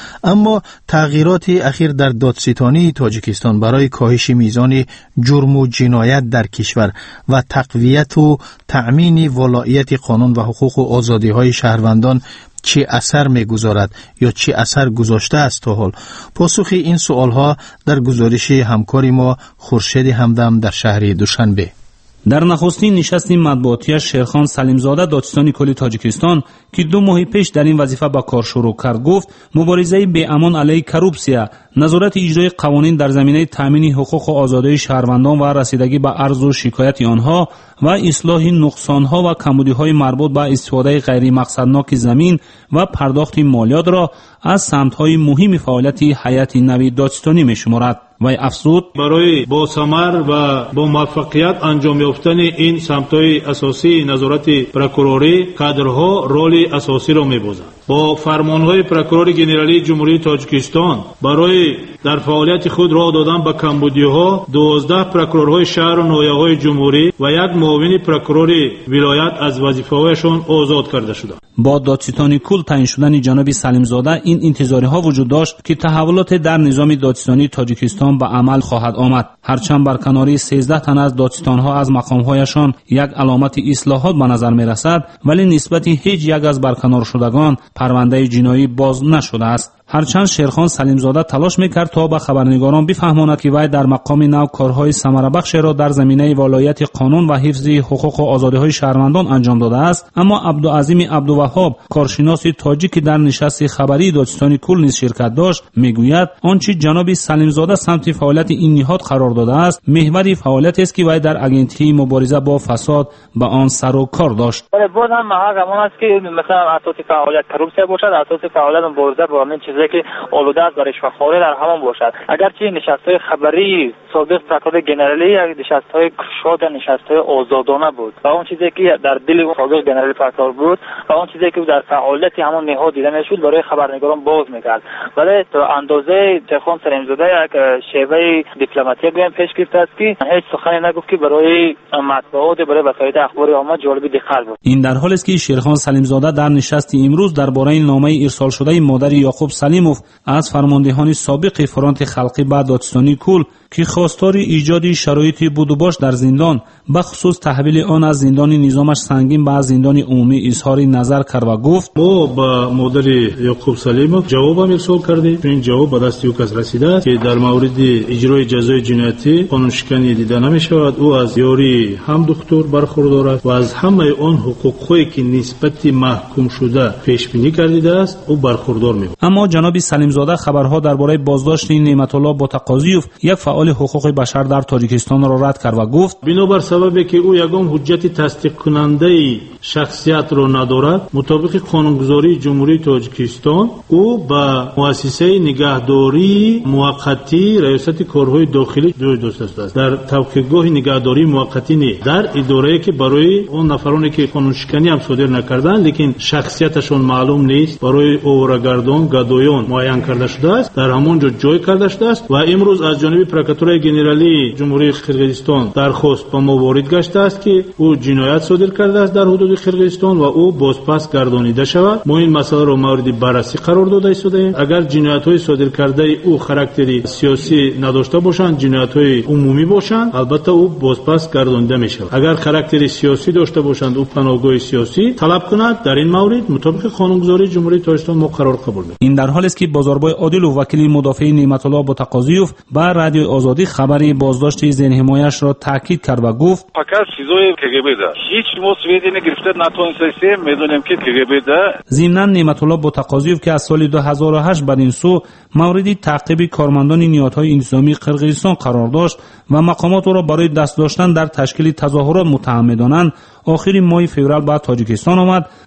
اما تغییرات اخیر در دادستانی تاجیکستان برای کاهش میزان جرم و جنایت در کشور و تقویت و تأمین ولایت قانون و حقوق و آزادی‌های شهروندان چه اثر می‌گذارد یا چه اثر گذاشته است تا حال؟ پاسخ این سوالها در گزارش همکار ما خورشید همدم در شهر دوشنبه. در نخستین نشست مطبوعاتی شیرخان سلیمزاده دادستان کلی تاجیکستان که دو ماه پیش در این وظیفه به کار شروع کرد گفت مبارزه به امان علیه کروپسیا، نظارت اجرای قوانین در زمینه تامین حقوق و آزادی شهروندان و رسیدگی به عرض و شکایت آنها و اصلاح نقصانها و کمبودی‌های مربوط به استفاده غیر مقصدناک زمین و پرداخت مالیات را از سمت‌های مهم فعالیت هیئت نوی دادستانی می‌شمارد. و افزود برای با ثمر و با موفقیت انجام یافتن این سمت‌های اساسی نظارت پروکوروری کادرها رول اساسی را می‌بازند. با فرمان‌های پروکورور گنرالی جمهوری تاجیکستان برای در فعالیت خود راه دادن به کمبودی‌ها دوازده پروکورورهای شهر و ناحیه‌های جمهوری و یک معاون پروکورور ولایت از وظیفه‌هایشان آزاد کرده شدند. با دادستانی کل تعیین شدن جناب سلیمزاده این انتظارها وجود داشت که تحولات در نظام دادستانی تاجیکستان به عمل خواهد آمد. هرچند برکناری سیزده تن از دادستان‌ها از مقام‌هایشان یک علامت اصلاحات به نظر می‌رسد، ولی نسبت هیچ یک از برکنار شدگان پرونده جنایی باز نشده است. هرچند شیرخان سلیمزاده تلاش میکرد تا به خبرنگاران بفهماند که وی در مقام نو کارهای ثمره بخش را در زمینه ولایت قانون و حفظ حقوق و آزادی‌های شهروندان انجام داده است، اما عبدالعظیم عبدالوهاب کارشناس تاجیکی در نشست خبری دادستان کل نیز شرکت داشت میگوید آنچه جناب سلیمزاده سمت فعالیت این نهاد قرار داده است محور فعالیت است که وی در اگنتی مبارزه با فساد به آن سر و کار داشت. ولی باز هم محقق است که مثلا اساس فعالیت کروپسیا باشد، اساس فعالیت مبارزه با همین چیزی که آلوده است برای رشوه‌خوری در همان باشد. اگرچه نشست‌های خبری سابق پروکورور گنرالی یک نشست‌های شاد نشست‌های آزادانه بود و اون چیزی که در دل اون سابق گنرالی پروکورور بود و اون چیزی که در فعالیت همون نهاد دیده می‌شد برای خبرنگاران باز می‌کرد. ولی تو اندازه شیرخان سلیمزاده یک شیوه دیپلماتیک بیان پیش گرفته است که هیچ سخنی نگفت که برای مطبوعات برای وسایل اخباری عامه جالب دقت بود. این در حالی است که شیرخان سلیمزاده در نشست امروز درباره نامه ارسال شده مادر یعقوب سلیموف از فرماندهان سابق فرانت خلقی به دادستانی کل که خواستار ایجاد شرایط بود و باش در زندان به خصوص تحویل آن از زندان نظامش سنگین به زندان عمومی اظهار نظر کرد و گفت ما با مادر یعقوب سلیموف جواب ارسال کردیم. این جواب به دست او کس رسیده است که در مورد اجرای جزای جنایتی قانون شکنی دیده نمی شود. او از یاری هم دکتر برخوردار است و از همه آن حقوقی که نسبت محکوم شده پیش بینی کرده است او برخوردار می بود. اما جناب سلیمزاده خبرها درباره بازداشت نعمت الله باتقاضیوف یک فعال حقوق بشر در تاجیکستان را رد کرد و گفت بنابر سببی که او یگان حجت تصدیق کننده شخصیت را ندارد مطابق قانونگذاری جمهوری تاجیکستان او به مؤسسه نگهداری موقتی ریاست کارهای داخلی داشته است. در توقیفگاه نگهداری موقتی نیست، در اداره‌ای که برای اون نفرانی که قانون شکنی هم صادر نکردند لیکن شخصیتشون معلوم نیست برای اوورگردان گدایان معین کرده شده است، در همونجا جای کرده شده است و امروز از جانب پروکورور گنرالی جمهوری قرقیزستان درخواست به ما وارد گشته است که او جنایت صادر کرده است در حدود قرقیزستان و او بازپس گردانیده شود. ما این مسئله را مورد بررسی قرار داده ایم. اگر جنایت‌های صادر کرده او خاراکتری سیاسی نداشته باشند، جنایت‌های عمومی باشند، البته او بازپس گردانیده می‌شود. اگر خاراکتری سیاسی داشته باشند او پناهگاه سیاسی طلب کند، در این مورد مطابق قانونگذاری جمهوری تاجیکستان ما قرار قبول می‌کنیم. این در حالی است که بازاربای عادل و وکیل مدافع نعمت الله باتقاضیوف با رادیو آزادی خبری بازداشت زین حمایش را تاکید کرد و گفت فقط چیزای کگب ده هیچ مسئولیتی نگرفته نتوان سیستم میدونیم که کگب ده. ضمناً نعمت الله باتقاضیوف که از سال دو هزار و هشت بعد این سو مورد تعقیب کارمندان نیات‌های انتظامی قرقیزستان قرار داشت و مقامات را برای دست داشتن در تشکیل تظاهرات متهم می‌دانند، آخر ماه فوریه به تاجیکستان آمد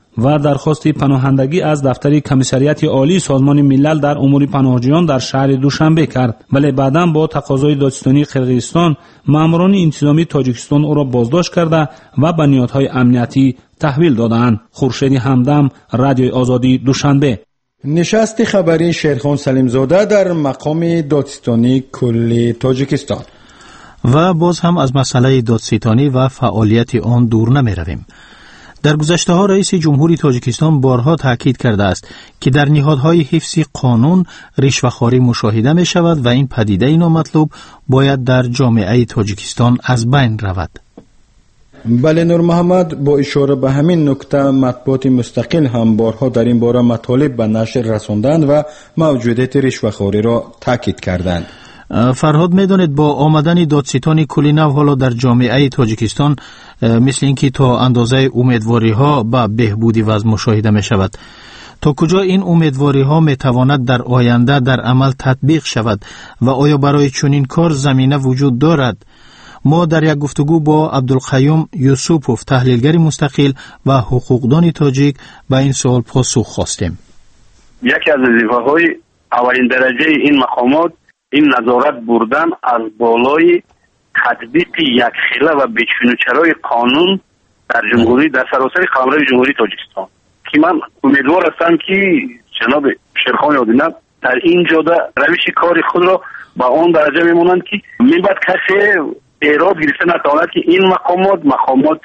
و درخواست پناهندگی از دفتر کمیسریت عالی سازمان ملل در امور پناهجویان در شهر دوشنبه کرد، ولی بعداً با تقاضای دادستانی قرقیزستان ماموران انتظامی تاجیکستان او را بازداشت کرده و به نهادهای امنیتی تحویل دادند. خورشید همدم، رادیوی آزادی، دوشنبه. نشست خبری شیرخان سلیمزاده در مقام دادستانی کل تاجیکستان. و باز هم از مسئله دادستانی و فعالیت آن دور نمی رویم. در گذشته ها رئیس جمهوری تاجیکستان بارها تاکید کرده است که در نهادهای حفظ قانون رشوه‌خواری مشاهده می شود و این پدیده نامطلوب باید در جامعه تاجیکستان از بین رود. بله نور محمد، با اشاره به همین نکته مطبوعات مستقل هم بارها در این باره مطالب به نشر رساندند و موجودیت رشوه‌خواری را تاکید کردند. فرهاد میدونید با آمدن دادستان کلی نو حالا در جامعه تاجیکستان مثل اینکه تا اندازه امیدواری ها به بهبودی وضع مشاهده می شود. تا کجا این امیدواری ها می تواند در آینده در عمل تطبیق شود و آیا برای چنین کار زمینه وجود دارد؟ ما در یک گفتگو با عبدالقیوم یوسوپوف تحلیلگر مستقل و حقوقدان تاجیک به این سوال پاسخ خواستیم. یکی از وظیفه‌های اولین درجه این مقامات این نظارت بردن از بالای تطبیق یک خیله و بیچونوچرای قانون در جمهوری در سراسر قلمرو جمهوری تاجیکستان که من امیدوار هستم که جناب شیرخان یادینه در این جاده روش کار خود را با آن درجه میمونند که میباید کسی ایراد گرفته نتواند که این مقامات مقامات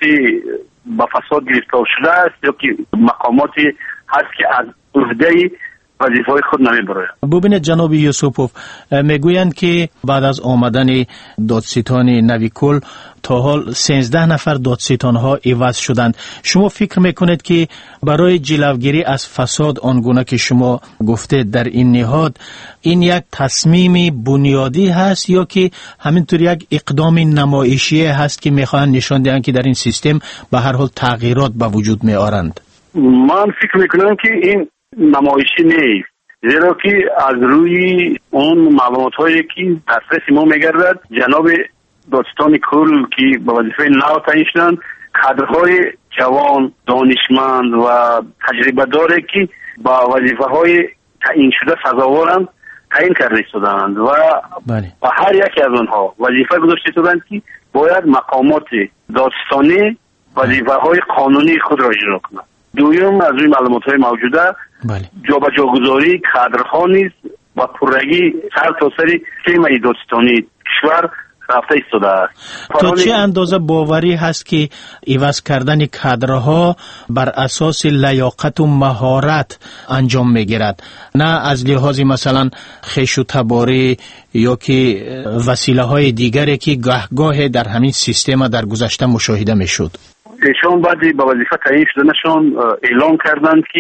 با فساد گرفتار شده است یا که مقاماتی هست که از عهده وظیفه‌های خود نمیبراید. ببینید جناب یوسوپوف، میگویند که بعد از آمدن دادستان نوی کل تا حال سیزده نفر دادستان ها عوض شدند. شما فکر میکنید که برای جلوگیری از فساد آنگونه که شما گفته در این نهاد این یک تصمیم بنیادی هست یا که همینطور یک اقدام نمایشی هست که میخواهند نشان دهند که در این سیستم به هر حال تغییرات به وجود میآورند؟ من فکر میکنم که این نمایشی نیست، زیرا که از روی اون معلومات هایی که دسترس ما میگردد جناب دادستان کل که به وظیفه نو تعیین شدند کادرهای جوان دانشمند و تجربه داره که با وظیفه های تعیین شده سزاوارند تعیین کرده شدند و بله. با هر یکی از آنها وظیفه گذاشته شدند که باید مقامات دادستانی وظیفه های قانونی خود را اجرا کنند. دویم از روی معلومات های موجوده بله. جابجاگذاری کادرها نیز با پررگی سر تا سر سیمه دادستانی کشور رفته ایستاده است. تا چه اندازه باوری هست که عوض کردن کادرها بر اساس لیاقت و مهارت انجام میگیرد، نه از لحاظ مثلا خویش و تباری یا که وسیله های دیگری که گاه در همین سیستم در گذشته مشاهده میشد؟ ایشان بعدی با وظیفه تعیین شدنشان اعلام کردند که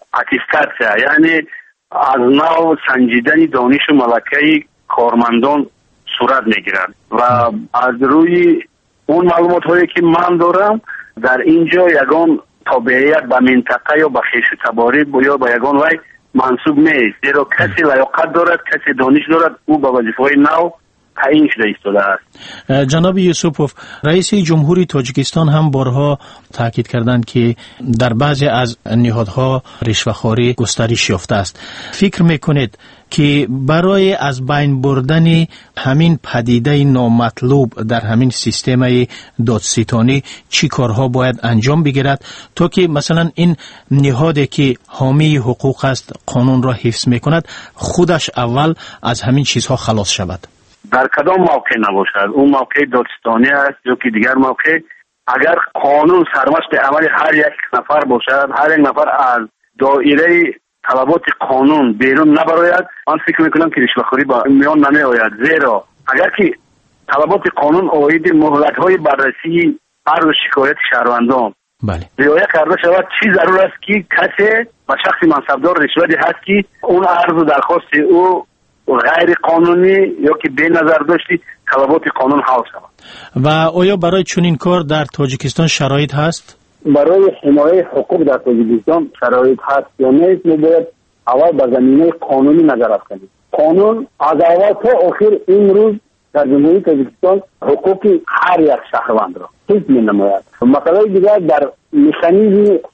اتستاسیا یعنی از نوع سنجیدن دانش و ملکه کارمندان صورت میگیرند و از روی اون معلومات هایی که من دارم در اینجا یگان تابعیت به منطقه یا به خویش و تباری یا به یگان وی منصوب نیست، زیرا کسی لیاقت دارد، کسی دانش دارد، او به وظیفه های نو تعیین شده ایستاده است. جناب یوسوپوف، رئیس جمهوری تاجیکستان هم بارها تاکید کردند که در بعضی از نهادها رشوه‌خواری گسترش یافته است. فکر میکنید که برای از بین بردن همین پدیده نامطلوب در همین سیستم دادستانی چی کارها باید انجام بگیرد تا که مثلا این نهادی که حامی حقوق است، قانون را حفظ میکند، خودش اول از همین چیزها خلاص شود؟ در کدام موقع نباشد، اون موقع دادستانی است یا که دیگر موقع، اگر قانون سرمشق عمل هر یک نفر باشد، هر یک نفر از دایره طلبات قانون بیرون نبراید، من فکر میکنم که رشوه‌خواری با میان نمی آید. زیرا اگر که طلبات قانون آید مهلت های بررسی عرض شکایت شهروندان بله رعایت کرده شود، چی ضرور است که کسی و شخص منصبدار رشوه‌ای هست که اون عرض و درخواست او غیر قانونی یا که به نظر داشتی طلبات قانون حل شود. و آیا برای چنین کار در تاجیکستان شرایط هست؟ برای حمایت حقوق در تاجیکستان شرایط هست یا نیست؟ باید اول به زمینه قانونی نظر کنیم. قانون از اول تا آخر این روز در جمهوری تاجیکستان حقوق هر یک شهروند را حفظ می‌نماید. مثلا دیگر در مکانیزم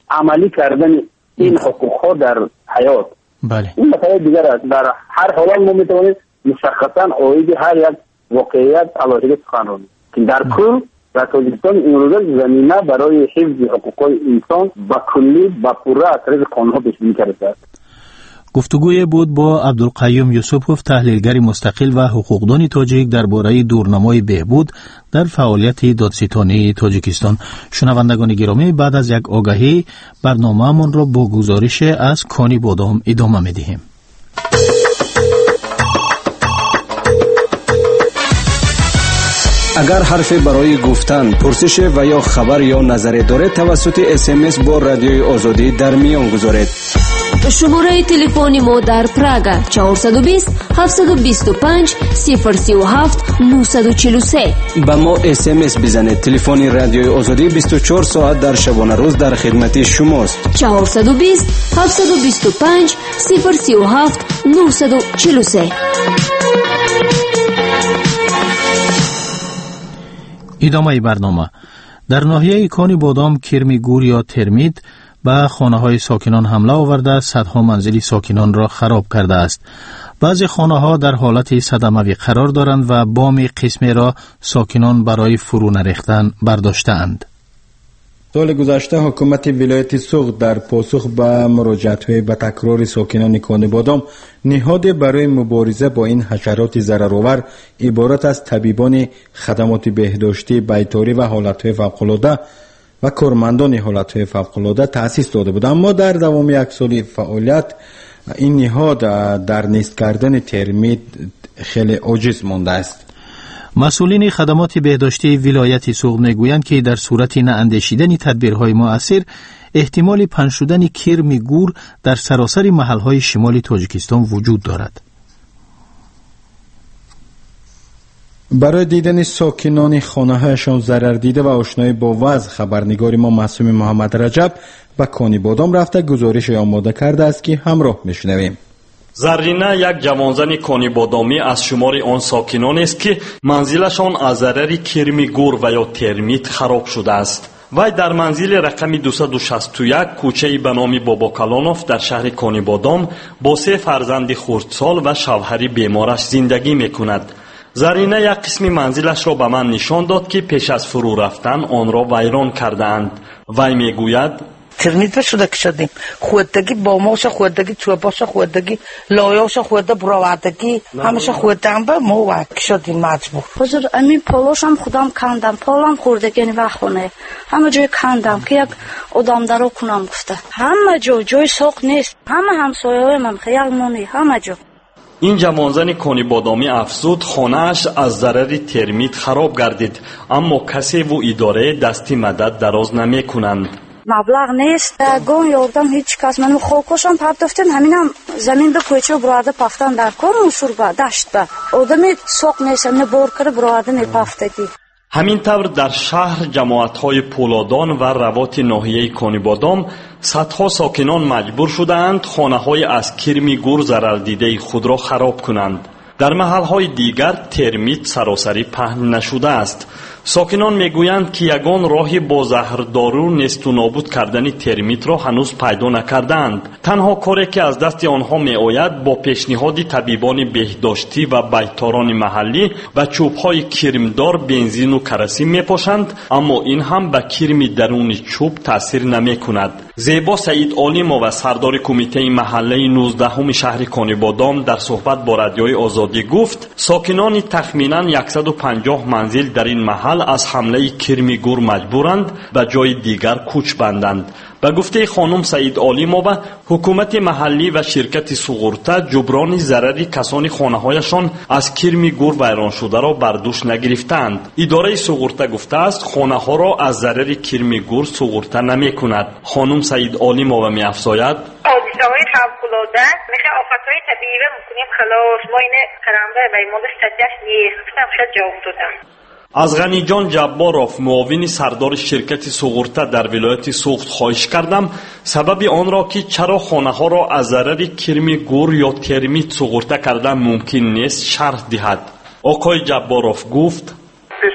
عملی کردن این حقوق ها در حیات. بله. این مسئله دیگر است. در هر حال ما میتوانیم مشخصا اوید هر یک واقعیت علاوه قانون که در کل در تاجیکستان امروزه زمینه برای حفظ حقوق انسان با کلی با پوره از طریق قانون ها پیش بینی کرده است. گفتگوی بود با عبدالقیوم یوسفوف، تحلیلگر مستقل و حقوقدان تاجیک درباره دورنمای بهبود در فعالیت دادستانی تاجیکستان. شنوندگان گرامی، بعد از یک آگاهی برنامه‌مان را با گزارش از کانی بادام ادامه می‌دهیم. اگر حرفی برای گفتن، پرسش و یا خبر یا نظری دارید توسط اس ام اس با رادیوی آزادی در میان گذارید. شماره تلفن ما در پراگا چهار دو صفر هفت دو پنج صفر سه هفت نه چهار سه. با ما اس ام اس بزنید. تلفن رادیوی آزادی بیست و چهار ساعت در شبانه روز در خدمت شماست. چهار دو صفر هفت دو پنج صفر سه هفت نه چهار سه. ادامه برنامه. در ناحیه کانی بادام کرمی گور یا ترمیت به خانه‌های ساکنان حمله آورده صدها منزل ساکنان را خراب کرده است. بعضی خانه‌ها در حالت صدمه‌ای قرار دارند و بام قسمی را ساکنان برای فرو نریختن برداشته‌اند. سال گذشته حکومت ولایت سوغد در پاسخ به مراجعت‌های به تکرار ساکنان کانی بادام نهاد برای مبارزه با این حشرات ضررآور عبارت از طبیبان خدمات بهداشتی بیطاری و حالت‌های فوق‌العاده و کارمندان حالت‌های فوق‌العاده تأسیس داده بود. اما در دوام یک سال فعالیت این نهاد در نیست کردن ترمیت خیلی عاجز مانده است. مسئولین خدمات بهداشتی ولایت سوغد میگویند که در صورت نااندیشیدن تدبیرهای مؤثر احتمال پنج شدن کرم گور در سراسر محلهای شمال تاجیکستان وجود دارد. برای دیدن ساکنان خانه‌هایشان ضرر دیده و آشنایی با وضع خبرنگار ما معصوم محمد رجب به کانی بادام رفته گزارش آماده کرده است که همراه میشنویم. زرینه یک جوانزن کانی بادامی از شمار آن ساکنان است که منزلشان از ضرر کرم گور و یا ترمیت خراب شده است. وی در منزل رقم دویست و شصت و یک کوچه به نام بابا کلانوف در شهر کانی بادام با سه فرزند خردسال و شوهری بیمارش زندگی میکند. زرینه یک قسم منزلش را به من نشان داد که پیش از فرو رفتن آن را ویران کردند. وی میگوید ترمیت شده که شدیم، خودگی باماش خودگی چوباش خودگی لایاش خود براوردگی همشه خودم به ما وک شدیم مجبور. حضور امین پالاشم خودم کندم، پالام خوردگی وخونه همه جای کندم که یک آدم درو کنم گفته همه جا جای ساق نیست، همه همسایه‌های من خیال مونی همه جا. این جوانزن کانی بادامی افزود خانه‌اش از ضرر ترمیت خراب گردید، اما کسی و اداره دستی مدد دراز نمی کنند. مبلغ نیست، گون یاردم هیچ کس. من خاکاشم پرداختن، همینم زمین به کوچه براده پختن در کار مسور با دشت با آدمی ساق نیست، نه بار کرده براده می پختگی. همین طور در شهر جماعت‌های پولادان و روات ناحیه کانی بادام صدها ساکنان مجبور شدند خانه‌های از کرم گور ضرر دیده خود را خراب کنند. در محل‌های دیگر ترمیت سراسری پهن نشده است. ساکنان میگویند که یگان راهی با زهردارو نیست و نابود کردن ترمیت را هنوز پیدا نکردند. تنها کاری که از دست آنها میآید با پیشنهاد طبیبان بهداشتی و بیطاران محلی و چوب‌های کرمدار بنزین و کرسی میپاشند، اما این هم به کرم درون چوب تاثیر نمیکند. زیبا سعید عالیمو و سردار کمیته محله نوزدهم شهر کانی بادام در صحبت با رادیوی آزادی گفت ساکنان تخمینا صد و پنجاه منزل در این محل از حمله کرم گور مجبورند به جای دیگر کوچ بندند. به گفته خانم سعید عالیمو حکومت محلی و شرکت سوغورته جبران ضرر کسان خانه‌هایشان از کرم گور ویران شده را بر دوش نگرفتند. اداره سوغورته گفته است خانه‌ها را از ضرر کرم گور سوغورته نمی‌کند. خانم سعید عالیمو می‌افزاید حادثه‌های فوق‌العاده مثل آفت‌های طبیعی می‌کنیم خلاص ما این قرنبه و ایمان استادیاش نیست گفتم شاید جواب دادم. از غنیجان جباروف معاون سردار شرکت سوغورته در ولایت سوغد خواهش کردم سبب آن را که چرا خانه ها را از ضرر کرم گور یا ترمیت سوغورته کردن ممکن نیست شرح دهد. آقای جباروف گفت پیشبین نشده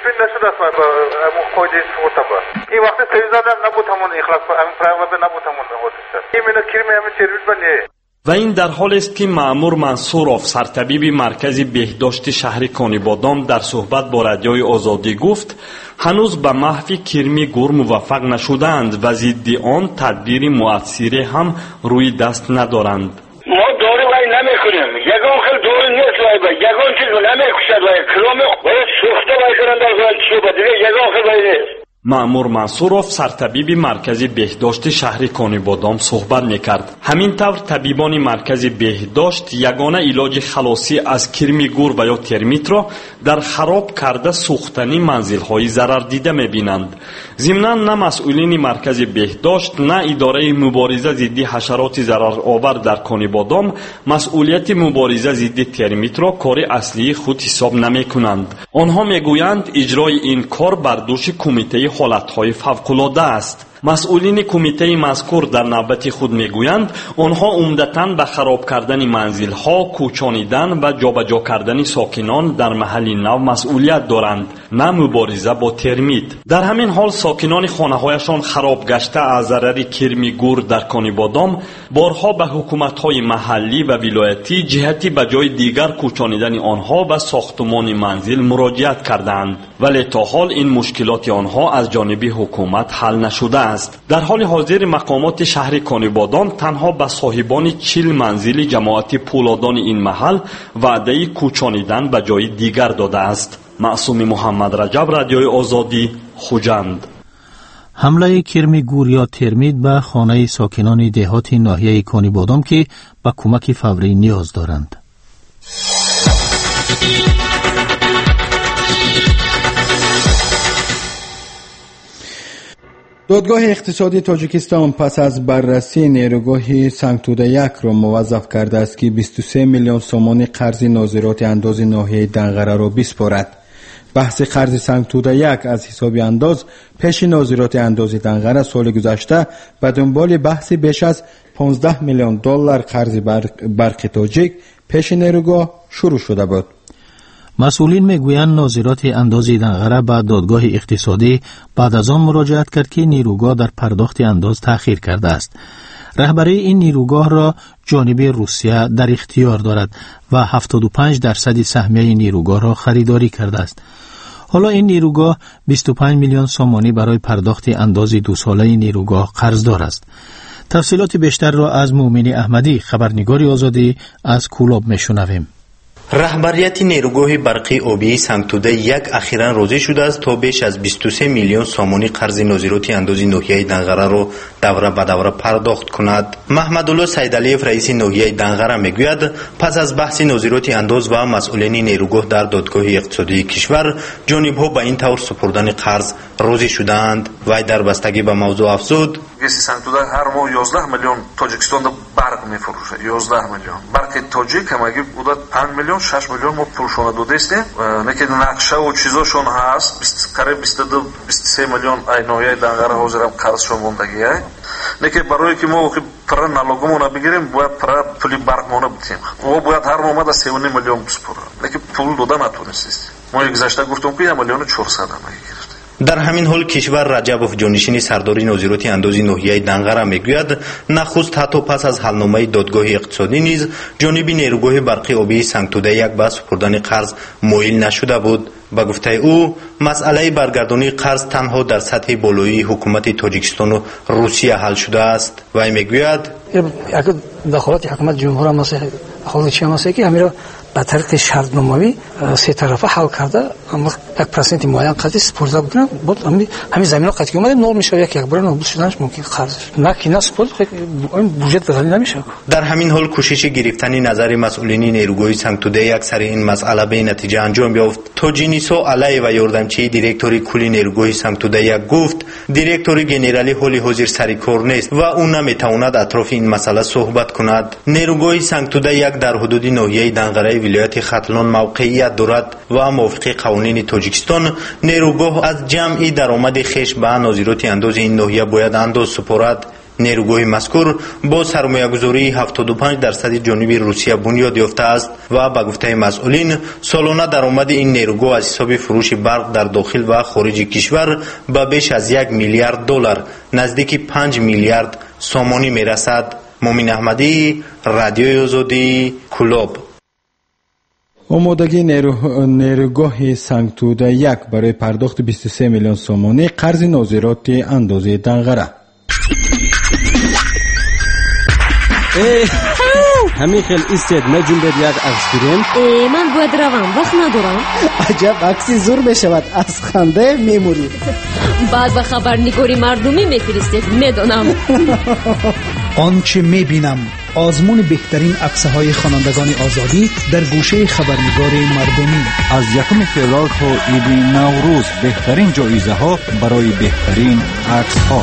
است با قاعده سقوط با این وقت تلویزیون نبود همون اخلاص همین پرواز نبود همون حادثه این منو کریم همین سرویس بنیه. و این در حالی است که مأمور منصوروف سرطبیب مرکز بهداشت شهر کانیبادام در صحبت با رادیوی آزادی گفت هنوز به محو کرمی گور موفق نشدند و ضد آن تدبیر مؤثری هم روی دست ندارند. ما داری وای نمیکنیم یگان خیلی دوری نیست وای با یگان چیز نمیکشد وای کلام باید سوخته وای کرن در وای چیو با دیگه یگان خیلی وای نیست. مأمور منصوروف سرطبیب مرکز بهداشت شهر کانیبادام صحبت میکرد. همین طور طبیبان مرکز بهداشت یگانه علاج خلاصی از کرمی گور و یا ترمیت را در خراب کرده سوختنی منزل‌های ضرر دیده میبینند. ضمناً نه مسئولین مرکز بهداشت نه اداره مبارزه ضد حشرات ضررآور در کانیبادام مسئولیت مبارزه ضد ترمیت را کار اصلی خود حساب نمیکنند. آنها میگویند اجرای این کار بر دوش کمیته حالتهای فوق‌العاده است. مسئولین کمیته مذکور در نوبت خود میگویند آنها عمدتاً به خراب کردن منزل‌ها، کوچانیدن و جابجا کردن ساکنان در محل نو مسئولیت دارند، نه مبارزه با ترمیت. در همین حال ساکنان خانه‌هایشان خراب گشته از ضرر کرمی گور در کانیبادام بارها به حکومت‌های محلی و ولایتی جهتی به جای دیگر کوچانیدن آنها و ساختمان منزل مراجعت کردند، ولی تا حال این مشکلات آنها از جانب حکومت حل نشده است. در حال حاضر مقامات شهر کانیبادام تنها به صاحبان چهل منزل جماعت پولادان این محل وعده کوچانیدن به جای دیگر داده است. معصوم محمد رجب، رادیوی آزادی، خوجند. حمله کرمی گور یا ترمیت به خانه ساکنان دهات ناحیه کانیبادام که به کمک فوری نیاز دارند. دادگاه اقتصادی تاجیکستان پس از بررسی نیروگاه سنگتوده یک را موظف کرده است که بیست و سه میلیون سومانی قرض ناظرات انداز ناحیه دنغره را بسپارد. بحث قرض سنگتوده یک از حساب انداز پیش ناظرات انداز دنغره سال گذشته به دنبال بحث بیش از پانزده میلیون دلار قرض برق تاجیک پیش نیروگاه شروع شده بود. مسئولین میگویند ناظرات انداز دنغره به دادگاه اقتصادی بعد از آن مراجعت کرد که نیروگاه در پرداخت انداز تأخیر کرده است. رهبری این نیروگاه را جانب روسیه در اختیار دارد و هفتاد و پنج درصد سهمیه نیروگاه را خریداری کرده است. حالا این نیروگاه بیست و پنج میلیون سومانی برای پرداخت انداز دو ساله نیروگاه قرضدار است. تفصیلات بیشتر را از مومن احمدی، خبرنگار آزادی، از کولاب میشنویم. رهبریت نیروگاه برقی آبی سنگتوده یک اخیراً راضی شده است تا بیش از بیست و سه میلیون سومانی قرض ناظرات انداز ناحیه دنغره را دوره به دوره پرداخت کند. محمدالله سیدعلیف رئیس ناحیه دنغره میگوید پس از بحث ناظرات انداز و مسئولین نیروگاه در دادگاه اقتصادی کشور جانب‌ها به این طور سپردن قرض راضی شدند. وی در بستگی به موضوع افزود: سنگتوده هر ماه یازده میلیون تاجیکستان برق میفروشه. یازده میلیون برق تاجیک هم اگه بوده پنج میلیون شش میلیون ما پولشون داده استیم. لیکن نقشه و چیزاشون هست بیست قریب بیست و دو بیست و سه میلیون اینویای دنغره حاضرم قرضشون موندگیه. لیکن برای که ما پر نالوگمون بگیریم باید پر پولی برقمون بدیم و باید هر ماه سه و نیم میلیون بسپاریم. لیکن پول داده نتونستیم. ما یک گذشته گفتم که یک میلیون و چهارصد هم گرفتیم. در همین حال کشور رجبوف جانشین سرداری ناظرات انداز ناحیه دنغره میگوید نخست حتی پس از حلنامه دادگاه اقتصادی نیز جانب نیروگاه برقی آبی سنگتوده یک به سپردن قرض مایل نشده بود. با گفته او مسئله برگردانی قرض تنها در سطح بالایی حکومت تاجیکستان و روسیه حل شده است. وی میگوید اگر دخالت حکومت جمهوری مسیح خارجی مسیح که همین به طریق شرطنامه‌ای سه طرفه حل کرده اما یک درصد معین قضیه سپرده بکنن بود همین همین زمین قطعی اومده نور میشه یک یک بار نابود شدنش ممکن قرض نه که نه سپرد این بودجه غنی نمیشه. در همین حال کوشش گرفتن نظر مسئولین نیروگاه سنگتوده یک سر این مسئله به نتیجه انجام یافت. توجینیسو علی و یاردمچی دیرکتوری کلی نیروگاه سنگتوده یک گفت دیرکتوری گنرالی حالی حاضر سر کار نیست و او نمیتواند اطراف این مسئله صحبت کند. نیروگاه سنگتوده یک در حدود ناحیه دنغره ولایت ختلان موقعیت دارد و موافق قوانین تاجیکستان نیروگاه از جمعی درآمد خیش به ناظرات انداز این ناحیه باید انداز سپارد. نیروگاه مذکور با سرمایه‌گذاری هفتاد و پنج درصد جانب روسیه بنیاد یافته است و به گفته مسئولین سالانه درآمد این نیروگاه از حساب فروش برق در داخل و خارج کشور به بیش از یک میلیارد دلار نزدیک پنج میلیارد سامانی میرسد. مومن احمدی، رادیوی آزادی، کلوب. آمادگی نیرو... نیروگاه سنگتوده یک برای پرداخت بیست و سه میلیون سومانی قرض ناظرات اندازه دنغره. همین خیلی ایستید نجوم بید یک عکس گیریم. ای من باید روم وقت ندارم. عجب عکسی زور بشود از خنده میموری. بعد به خبرنگاری مردمی میفرستید میدونم. آنچه میبینم آزمون بهترین عکس‌های خوانندگان آزادی در گوشه خبرنگار مردمی. از یکم فوریه تا عید نوروز بهترین جایزه ها برای بهترین عکس ها.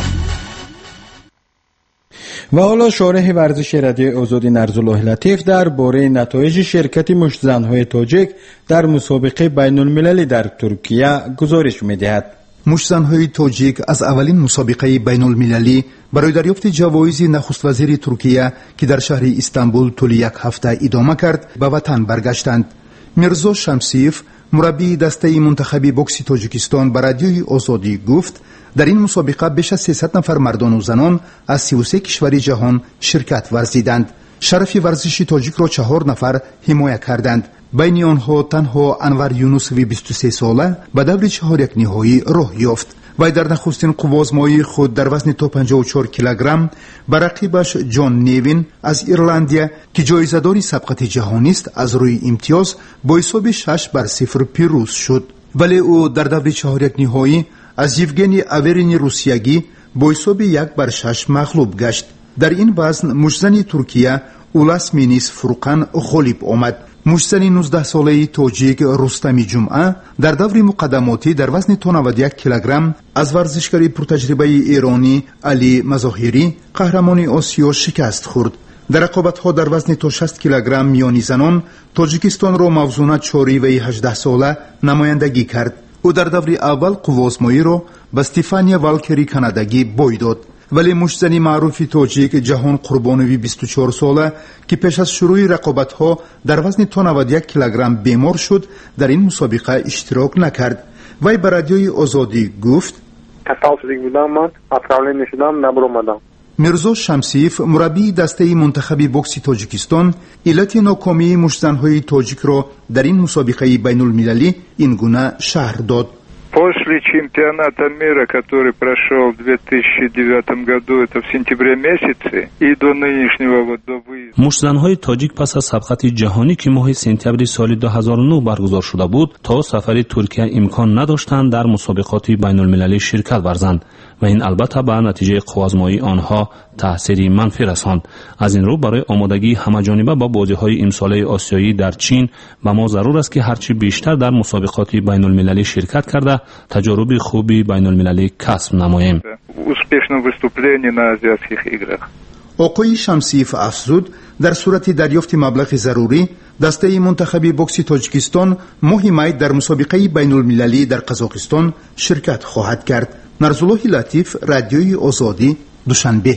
و حالا شارح ورزش رادیوی آزادی نرزالله لطیف در باره نتایج شرکت مشت زن‌های تاجیک در مسابقه بین المللی در ترکیه گزارش می‌دهد. مشت زن‌های تاجیک از اولین مسابقه بین المللی برای دریافت جوایز نخست وزیر ترکیه که در شهر استانبول طول یک هفته ادامه کرد به وطن برگشتند. میرزا شمسیف مربی دسته منتخب بوکس تاجیکستان به رادیوی آزادی گفت در این مسابقه بیش از سیصد نفر مردان و زنان از سی و سه کشور جهان شرکت ورزیدند. شرف ورزش تاجیک را چهار نفر حمایت کردند. بین آنها تنها انور یونوسوی بیست و سه ساله به دور چهار یک نهایی راه یافت. وی در نخستین قوازمایی خود در وزن تا پنجاه و چهار کیلوگرم به رقیبش جان نیوین از ایرلندیا که جایزه‌دار سبقت جهانی است از روی امتیاز با حساب شش بر صفر پیروز شد. ولی او در دور چهار یک نهایی از یوگنی آورین روسیاگی با حساب یک بر شش مغلوب گشت. در این وزن مشتزن ترکیه اولاس مینیس فروقان غالب آمد. مشتزن نوزده ساله تاجیک رستمی جمعه در دور مقدماتی در وزن تا نود و یک کیلوگرم از ورزشکار پرتجربه ایرانی علی مظاهری قهرمان آسیا شکست خورد. در رقابت‌ها در وزن تا شصت کیلوگرم میانی زنان تاجیکستان را موزون چاری و هجده ساله نمایندگی کرد. او در دور اول قوازمایی را به استفانیا والکری کانادایی بای داد. ولی مشتزن معروف تاجیک جهان قربانوی بیست و چهار ساله که پیش از شروع رقابت‌ها در وزن تا نود و یک کیلوگرم بیمار شد در این مسابقه اشتراک نکرد. وی به رادیوی آزادی گفت تصادفی بودم من اطرالی نشدم نبرم. میرزا شمسیف مربی دسته منتخب بوکس تاجیکستان علت ناکامی مشتزن‌های تاجیک را در این مسابقه بین المللی این گونه شرح داد. После чемпионата мира, который прошел в две тысячи девятом году, это в сентябре месяце, и до нынешнего вот до выезда. مشتزن‌های تاجیک پس از سبقت جهانی که ماه سپتامبر سال دو هزار و نه برگزار شده بود تا سفر ترکیه امکان نداشتند در مسابقات بین المللی شرکت ورزند و این البته به نتیجه قوازمایی آنها تأثیری منفی رساند. از این رو برای آمادگی همه‌جانبه با بازی‌های امساله آسیایی در چین به ما ضرور است که هرچی بیشتر در مسابقات بین المللی شرکت کرده تجارب خوبی بین المللی کسب نماییم. успешном выступлении на азиатских играх. آقای شمسیف افزود در صورت دریافت مبلغ ضروری دسته منتخب بوکس تاجیکستان ماه می در مسابقه بین المللی در قزاقستان شرکت خواهد کرد. نرزالله لطیف، رادیوی آزادی، دوشنبه.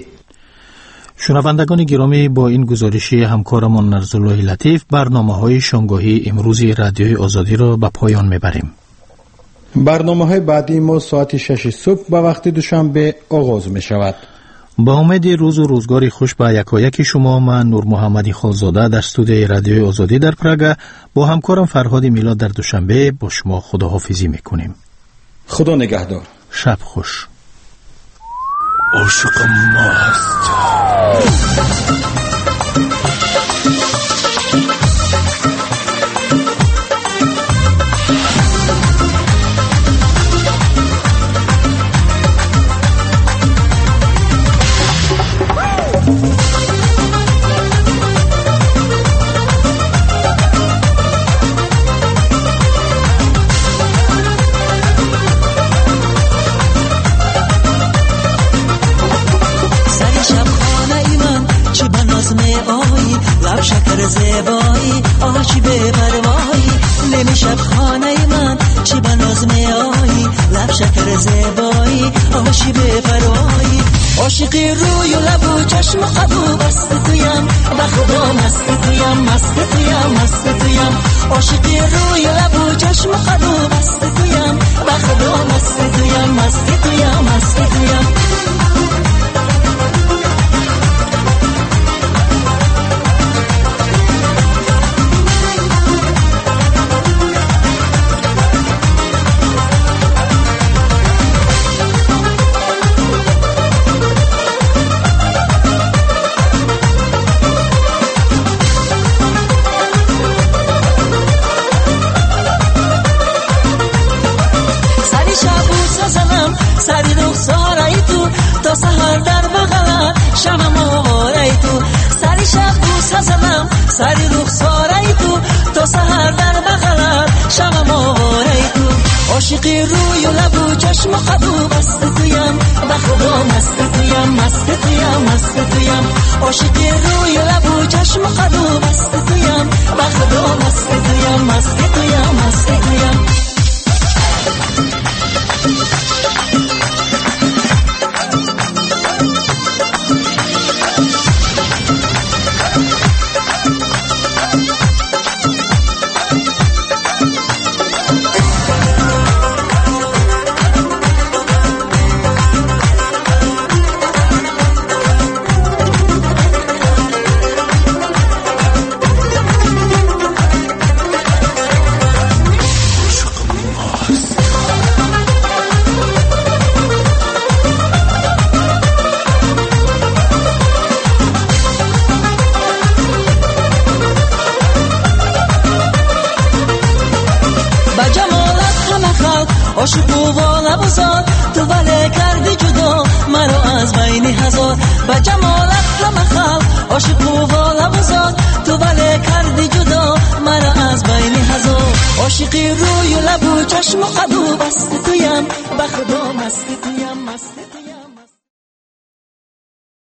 شنوندگان گرامی، با این گزارشی همکارمان نرزالله لطیف برنامه‌های شامگاهی امروز رادیوی آزادی را به پایان میبریم. برنامه‌های بعدی ما ساعت شش صبح به وقت دوشنبه آغاز می شود. با امید روز و روزگاری خوش به یکایک شما، من نور محمدی خالزاده در استودیوی رادیوی آزادی در پراگ با همکارم فرهاد میلاد در دوشنبه با شما خداحافظی میکنیم. خدا نگهدار. شب خوش. عاشق ماست. زیبایی آشی به پروایی نمیشب خانه من چی به ناز می آیی لب شکر زیبایی آشی به پروایی عاشقی روی و لب و چشم و قدو بست تویم به خدا مست تویم مست تویم مست تویم عاشقی روی و لب و چشم و قدو بست تویم به خدا مست تویم مست تویم مست تویم سری رخساره تو تا سحر در بغلت شبم آواره تو سری شب بوسه زنم سری رخساره تو تا سحر در بغلت شبم آواره تو عاشقی روی و لب و چشم و قدو بست تویم به خدا مست تویم مست تویم مست تویم عاشقی روی و لب و چشم و قدو بست تویم به خدا مست تویم مست تویم مست تویم عاشق و والا بزاد تو ولی کردی جدا مرا از بین هزار با جمالت همه خلق عاشق و والا بزاد تو ولی کردی جدا مرا از بین هزار عاشقی روی و لب و چشم و قدو بست تویم به خدا مست تویم